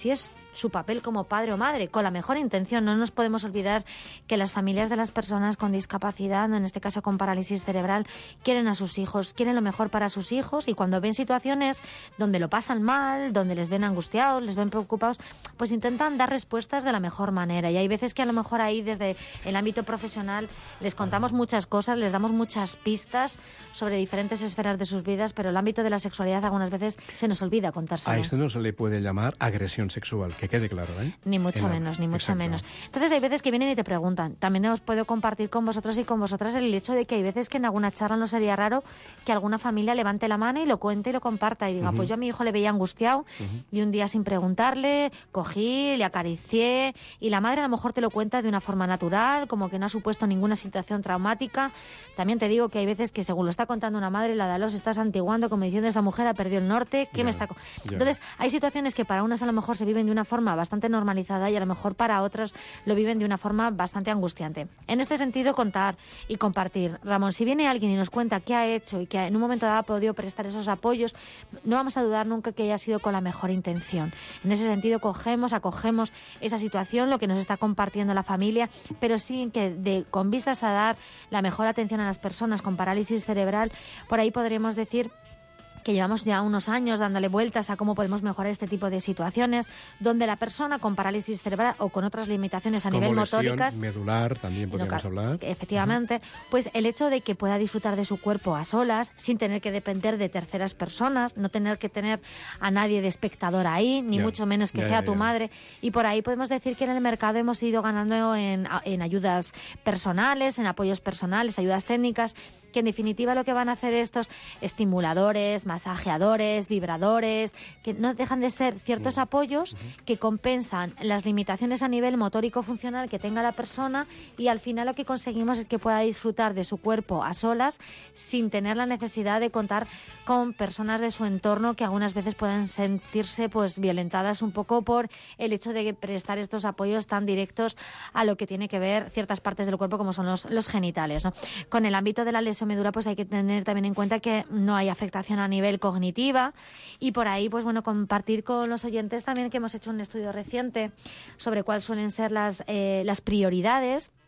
su papel como padre o madre, con la mejor intención. No nos podemos olvidar que las familias de las personas con discapacidad, en este caso con parálisis cerebral, quieren a sus hijos, quieren lo mejor para sus hijos, y cuando ven situaciones donde lo pasan mal, donde les ven angustiados, les ven preocupados, pues intentan dar respuestas de la mejor manera. Y hay veces que a lo mejor ahí desde el ámbito profesional les contamos muchas cosas, les damos muchas pistas sobre diferentes esferas de sus vidas, pero el ámbito de la sexualidad algunas veces se nos olvida contárselo. A esto no se le puede llamar agresión sexual, que quede claro, ¿eh? Ni mucho menos. Entonces hay veces que vienen y te preguntan. También os puedo compartir con vosotros y con vosotras el hecho de que hay veces que en alguna charla no sería raro que alguna familia levante la mano y lo cuente y lo comparta y diga, pues yo a mi hijo le veía angustiado y un día sin preguntarle, cogí, le acaricié, y la madre a lo mejor te lo cuenta de una forma natural, como que no ha supuesto ninguna situación traumática. También te digo que hay veces que según lo está contando una madre, la de los estás antiguando como diciendo, esta mujer ha perdido el norte, ¿qué me está...? Entonces hay situaciones que para unas a lo mejor se viven de una forma bastante normalizada y a lo mejor para otras lo viven de una forma bastante angustiante. En este sentido, contar y compartir. Ramón, si viene alguien y nos cuenta qué ha hecho y que en un momento dado ha podido prestar esos apoyos, no vamos a dudar nunca que haya sido con la mejor intención. En ese sentido, acogemos esa situación, lo que nos está compartiendo la familia, pero sí que con vistas a dar la mejor atención a las personas con parálisis cerebral, por ahí podríamos decir que llevamos ya unos años dándole vueltas a cómo podemos mejorar este tipo de situaciones, donde la persona con parálisis cerebral o con otras limitaciones a como nivel lesión motóricas, medular, también podríamos hablar. Efectivamente, pues el hecho de que pueda disfrutar de su cuerpo a solas, sin tener que depender de terceras personas, no tener que tener a nadie de espectador ahí, ni mucho menos que sea tu madre. Y por ahí podemos decir que en el mercado hemos ido ganando en ayudas personales, en apoyos personales, ayudas técnicas, que en definitiva lo que van a hacer estos estimuladores, masajeadores, vibradores, que no dejan de ser ciertos apoyos que compensan las limitaciones a nivel motórico-funcional que tenga la persona, y al final lo que conseguimos es que pueda disfrutar de su cuerpo a solas sin tener la necesidad de contar con personas de su entorno que algunas veces pueden sentirse pues violentadas un poco por el hecho de prestar estos apoyos tan directos a lo que tiene que ver ciertas partes del cuerpo como son los genitales, ¿no? Con el ámbito de la lesomedura pues hay que tener también en cuenta que no hay afectación a nivel cognitiva, y por ahí pues bueno, compartir con los oyentes también que hemos hecho un estudio reciente sobre cuáles suelen ser las prioridades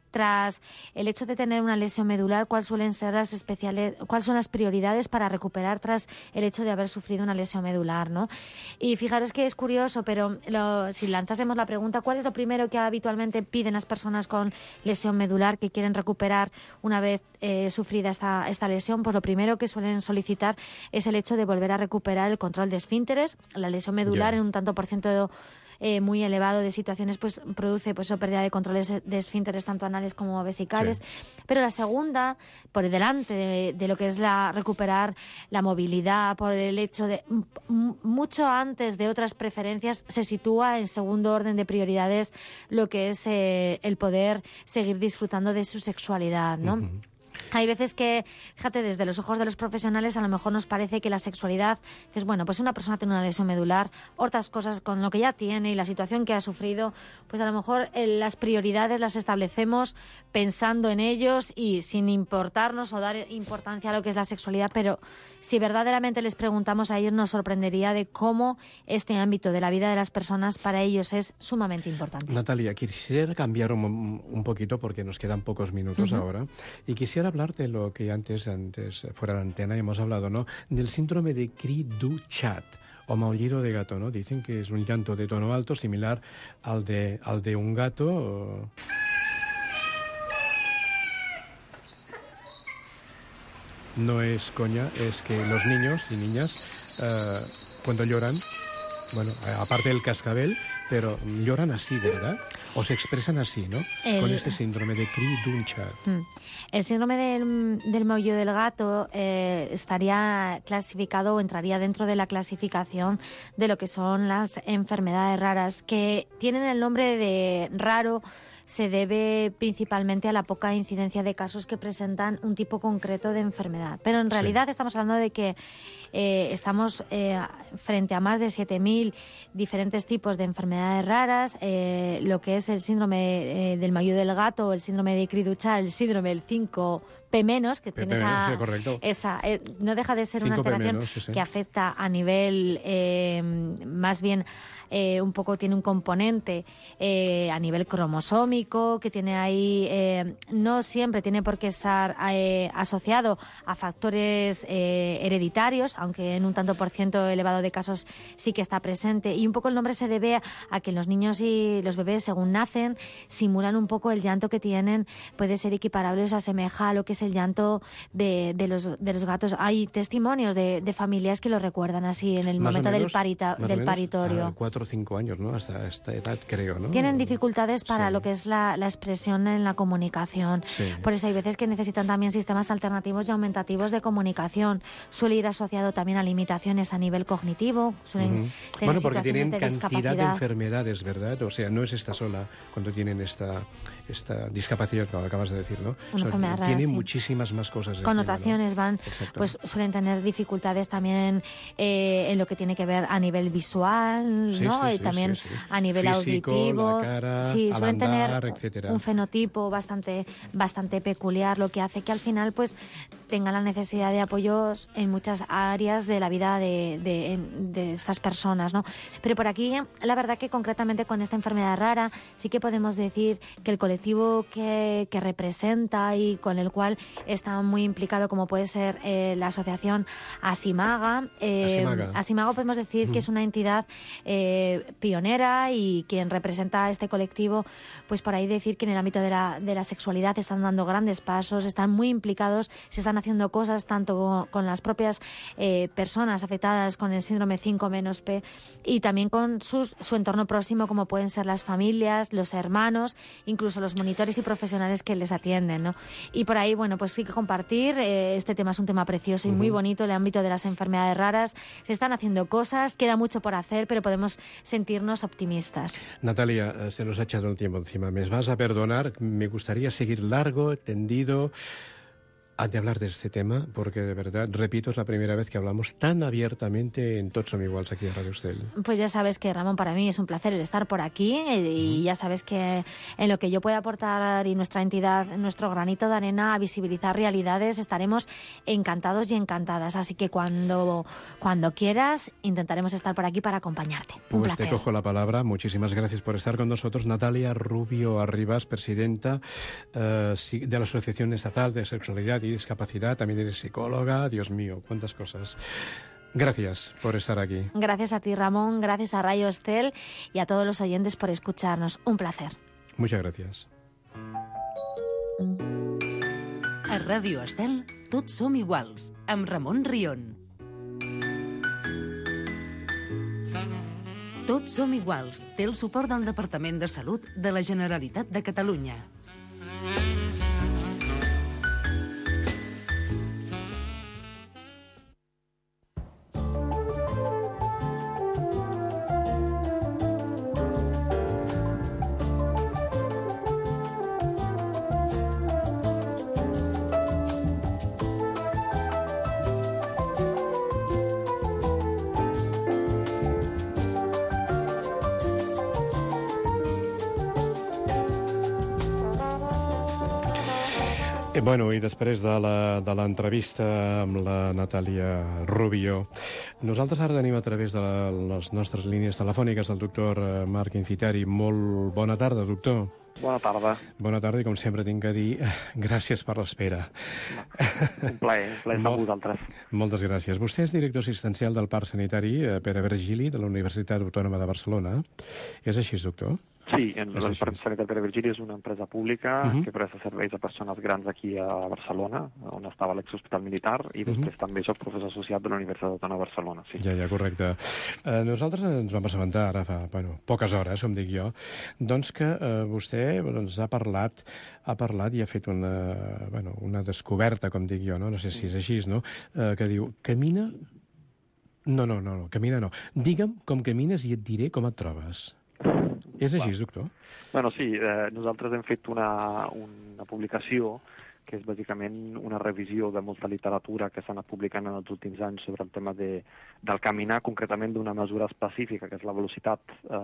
tras el hecho de tener una lesión medular, cuáles son las prioridades para recuperar tras el hecho de haber sufrido una lesión medular, ¿no? Y fijaros que es curioso, pero si lanzásemos la pregunta, ¿cuál es lo primero que habitualmente piden las personas con lesión medular que quieren recuperar una vez sufrida esta lesión? Pues lo primero que suelen solicitar es el hecho de volver a recuperar el control de esfínteres. La lesión medular en un tanto por ciento muy elevado de situaciones pues produce pues pérdida de controles de esfínteres tanto anales como vesicales, pero la segunda por delante de lo que es recuperar la movilidad, por el hecho de mucho antes de otras preferencias, se sitúa en segundo orden de prioridades lo que es el poder seguir disfrutando de su sexualidad, ¿no? Uh-huh. Hay veces que, fíjate, desde los ojos de los profesionales a lo mejor nos parece que la sexualidad, es bueno, pues una persona tiene una lesión medular, otras cosas con lo que ya tiene y la situación que ha sufrido, pues a lo mejor las prioridades las establecemos pensando en ellos y sin importarnos o dar importancia a lo que es la sexualidad, pero si verdaderamente les preguntamos a ellos nos sorprendería de cómo este ámbito de la vida de las personas para ellos es sumamente importante. Natalia, quisiera cambiar un poquito porque nos quedan pocos minutos ahora y quisiera hablar de lo que antes fuera de antena hemos hablado, ¿no? Del síndrome de Cri-du-Chat o maullido de gato, ¿no? Dicen que es un llanto de tono alto similar al de un gato. No es coña, es que los niños y niñas cuando lloran, bueno, aparte del cascabel, pero lloran así, ¿verdad? O se expresan así, ¿no? Con este síndrome de Cri-du-Chat. El síndrome del maullido del gato estaría clasificado o entraría dentro de la clasificación de lo que son las enfermedades raras, que tienen el nombre de raro. Se debe principalmente a la poca incidencia de casos que presentan un tipo concreto de enfermedad. Pero en realidad estamos hablando de que estamos frente a más de 7.000 diferentes tipos de enfermedades raras. Lo que es el síndrome del maullido del gato, el síndrome de Cri-du-Chat, el síndrome del 5P-, que tiene esa no deja de ser una alteración que afecta a nivel más bien un poco tiene un componente a nivel cromosómico que tiene ahí, no siempre tiene por qué estar asociado a factores hereditarios, aunque en un tanto por ciento elevado de casos sí que está presente, y un poco el nombre se debe a que los niños y los bebés según nacen simulan un poco el llanto que tienen, puede ser equiparable o se asemeja a lo que es el llanto de los gatos. Hay testimonios de familias que lo recuerdan así en el momento del paritorio. 4 o 5 años, ¿no? Hasta esta edad, creo, ¿no? Tienen dificultades para lo que es la expresión en la comunicación. Sí. Por eso hay veces que necesitan también sistemas alternativos y aumentativos de comunicación. Suele ir asociado también a limitaciones a nivel cognitivo. Suelen tener porque tienen de cantidad de enfermedades, ¿verdad? O sea, no es esta sola cuando tienen esta discapacidad que acabas de decir, ¿no? Tienen muchísimas más cosas. Connotaciones, ¿no? Pues suelen tener dificultades también en lo que tiene que ver a nivel visual, ¿no? Y también a nivel físico, auditivo. La cara, suelen andar, tener etcétera. Un fenotipo bastante peculiar, lo que hace que al final pues tengan la necesidad de apoyos en muchas áreas de la vida de estas personas, ¿no? Pero por aquí, la verdad que concretamente con esta enfermedad rara sí que podemos decir que el colectivo que representa y con el cual está muy implicado, como puede ser la asociación Asimaga. Asimaga podemos decir que es una entidad pionera y quien representa a este colectivo, pues por ahí decir que en el ámbito de la sexualidad están dando grandes pasos, están muy implicados, se están haciendo cosas tanto con las propias personas afectadas con el síndrome 5-P y también con su entorno próximo, como pueden ser las familias, los hermanos, incluso los monitores y profesionales que les atienden, ¿no? Y por ahí, bueno, pues sí que compartir, este tema es un tema precioso y muy bonito, el ámbito de las enfermedades raras, se están haciendo cosas, queda mucho por hacer, pero podemos sentirnos optimistas. Natalia, se nos ha echado el tiempo encima, me vas a perdonar, me gustaría seguir largo, tendido, de hablar de este tema, porque de verdad, repito, es la primera vez que hablamos tan abiertamente en Tots som iguals aquí en Radio Estel. Pues ya sabes que, Ramón, para mí es un placer el estar por aquí y ya sabes que en lo que yo pueda aportar y nuestra entidad, nuestro granito de arena a visibilizar realidades, estaremos encantados y encantadas. Así que cuando quieras, intentaremos estar por aquí para acompañarte. Un Pues placer. te cojo la palabra. Muchísimas gracias por estar con nosotros. Natalia Rubio Arribas, presidenta de la Asociación Estatal de Sexualidad y Discapacidad. También eres psicóloga. Dios mío, cuántas cosas. Gracias por estar aquí. Gracias a ti, Ramón. Gracias a Radio Estel y a todos los oyentes por escucharnos. Un placer. Muchas gracias. A Ràdio Estel, tots som iguals, amb Ramon Rion. Tots som iguals té el suport del Departament de Salut de la Generalitat de Catalunya. Bueno, i després de l'entrevista amb la Natàlia Rubio, nosaltres ara tenim a través de les nostres línies telefòniques el doctor Marc Infiteri. Molt bona tarda, doctor. Bona tarda. Bona tarda, i com sempre tinc que dir, gràcies per l'espera. Un plaer amb vosaltres. Moltes gràcies. Vostè és director assistencial del Parc Sanitari Pere Virgili de la Universitat Autònoma de Barcelona. És així, doctor? Sí, el Parc Sanitari Pere Virgili és una empresa pública que presta serveis a persones grans aquí a Barcelona, on estava l'exhospital militar, i després també soc professor associat de la Universitat Autònoma de Barcelona. Sí. Ja, correcte. Nosaltres ens vam assabentar ara fa poques hores, com dic jo, doncs que vostè ha parlat i ha fet una descoberta, com dic jo, no sé si és així, no? Que diu, camina... No, camina no. Digue'm com camines i et diré com et trobes. És així, doctor? Bueno, sí, nosaltres hem fet una publicació que és bàsicament una revisió de molta literatura que s'ha anat publicant en els últims anys sobre el tema del caminar, concretament d'una mesura específica, que és la velocitat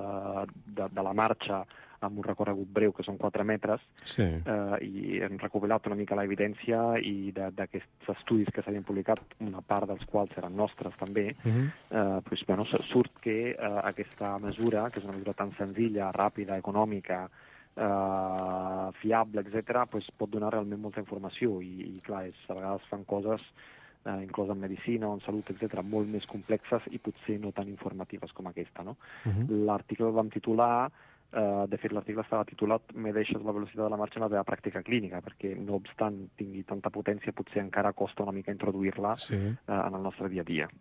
de la marxa amb un recorregut breu, que són 4 metres, sí. I hem recopilat una mica l'evidència i d'aquests estudis que s'havien publicat, una part dels quals eren nostres també, surt que aquesta mesura, que és una mesura tan senzilla, ràpida, econòmica, fiable, etc., pot donar realment molta informació i clar, a vegades fan coses inclús en medicina o en salut, etc., molt més complexes i potser no tan informatives com aquesta, no? L'article el vam titular, de fet l'article estava titulat "Medeixes la velocitat de la marxa en la teva pràctica clínica", perquè no obstant tingui tanta potència, potser encara costa una mica introduir-la en el nostre dia a dia.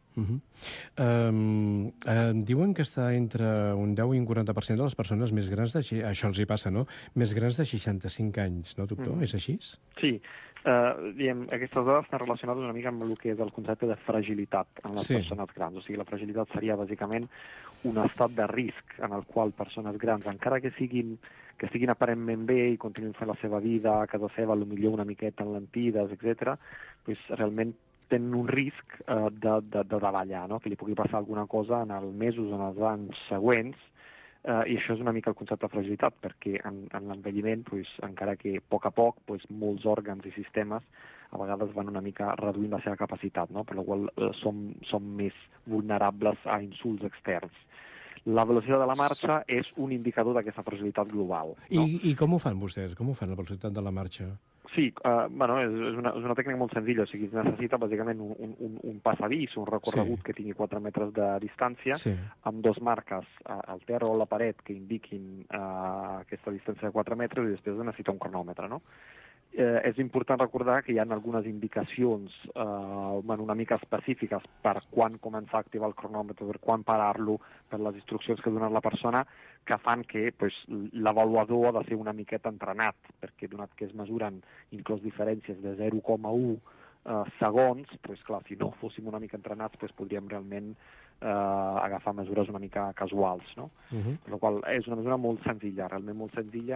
Diuen que està entre un 10 i un 40% de les persones més grans, això els hi passa, no? Més grans de 65 anys, no, doctor? És així? Sí. Aquestes dades estan relacionades una mica amb el que és el concepte de fragilitat en les persones grans. O sigui, la fragilitat seria bàsicament un estat de risc en el qual persones grans, encara que estiguin aparentment bé i continuïn fent la seva vida a casa seva, potser una miqueta enlentides, etc., realment tenen un risc de davallar, no? Que li pugui passar alguna cosa en els mesos, en els anys següents, i això és una mica el concepte de fragilitat, perquè en l'envelliment, encara que a poc, molts òrgans i sistemes a vegades van una mica reduint la seva capacitat, no? Per la qual som més vulnerables a insults externs. La velocitat de la marxa és un indicador d'aquesta fragilitat global. No? I com ho fan vostès? Com ho fan, la velocitat de la marxa? Sí, és una tècnica molt senzilla. O sigui, es necessita bàsicament un passadís, un recorregut que tingui 4 metres de distància, amb 2 marques al terra o a la paret que indiquin aquesta distància de 4 metres, i després es necessita un cronòmetre, no? És important recordar que hi ha algunes indicacions una mica específiques per quan començar a activar el cronòmetre, per quan parar-lo, per les instruccions que ha donat la persona, que fan que l'avaluador ha de ser una miqueta entrenat, perquè donat que es mesuren inclús diferències de 0,1 segons, clar, si no fóssim una mica entrenats, podríem realment agafar mesures una mica casuals, no? Per la qual és una mesura molt senzilla, realment molt senzilla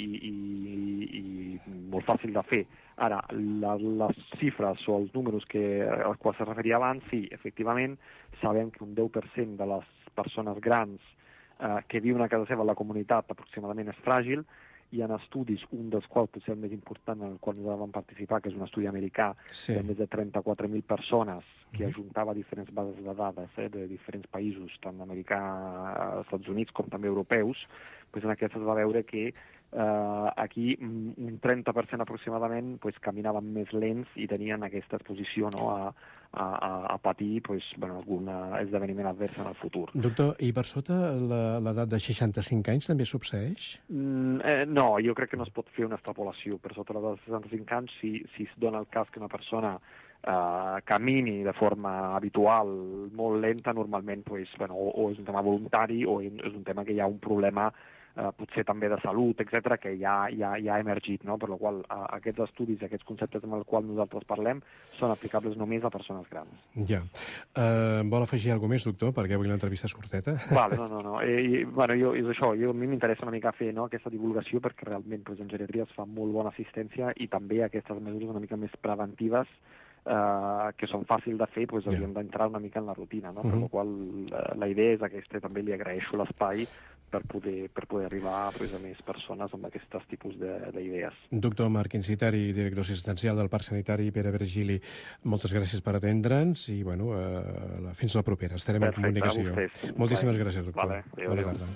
i molt fàcil de fer. Ara, les xifres o els números als quals se referia abans, sí, efectivament, sabem que un 10% de les persones grans que viuen a casa seva a la comunitat aproximadament és fràgil. Hi ha estudis, un dels quals potser el més important en el qual nosaltres vam participar, que és un estudi americà de més de 34.000 persones que ajuntava diferents bases de dades de diferents països, tant americà, Estats Units com també europeus. En aquestes va veure que aquí un 30% aproximadament caminaven més lents i tenien aquesta exposició a patir algun esdeveniment advers en el futur. Doctor, i per sota l'edat de 65 anys també succeeix? No, jo crec que no es pot fer una extrapolació. Per sota l'edat de 65 anys, si es dona el cas que una persona camini de forma habitual, molt lenta, normalment o és un tema voluntari o és un tema que hi ha un problema potser també de salut, etc, que ja ha emergit, no? Per la qual aquests estudis i aquests conceptes amb els quals nosaltres parlem són aplicables només a persones grans. Ja. Vol afegir alguna cosa més, doctor? Perquè avui l'entrevista és curteta. Vale, no. És això. A mi m'interessa una mica fer aquesta divulgació perquè realment en geriatria es fa molt bona assistència i també aquestes mesures una mica més preventives que són fàcils de fer, hauríem d'entrar una mica en la rutina, no? Per la qual la idea és aquesta, també li agraeixo l'espai per poder arribar a més persones amb aquests tipus d'idees. Doctor Marc Incitari, director assistencial del Parc Sanitari Pere Virgili, moltes gràcies per atendre'ns i, fins la propera. Estarem en comunicació. Moltíssimes gràcies, doctor. Bona tarda.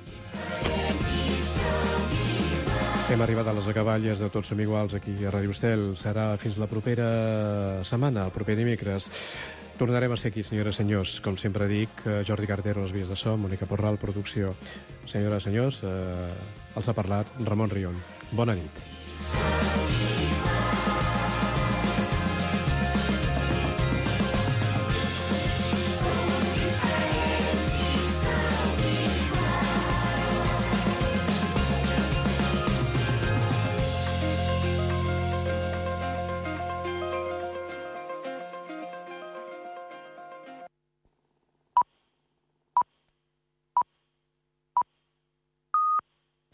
Hem arribat a les acaballes de Tots som iguals aquí a Ràdio Estel. Serà fins la propera setmana, el proper dimecres. Tornarem a ser aquí, senyores i senyors. Com sempre dic, Jordi Cartero, les vies de so, Mònica Porral, producció. Senyores i senyors, els ha parlat Ramon Rion. Bona nit.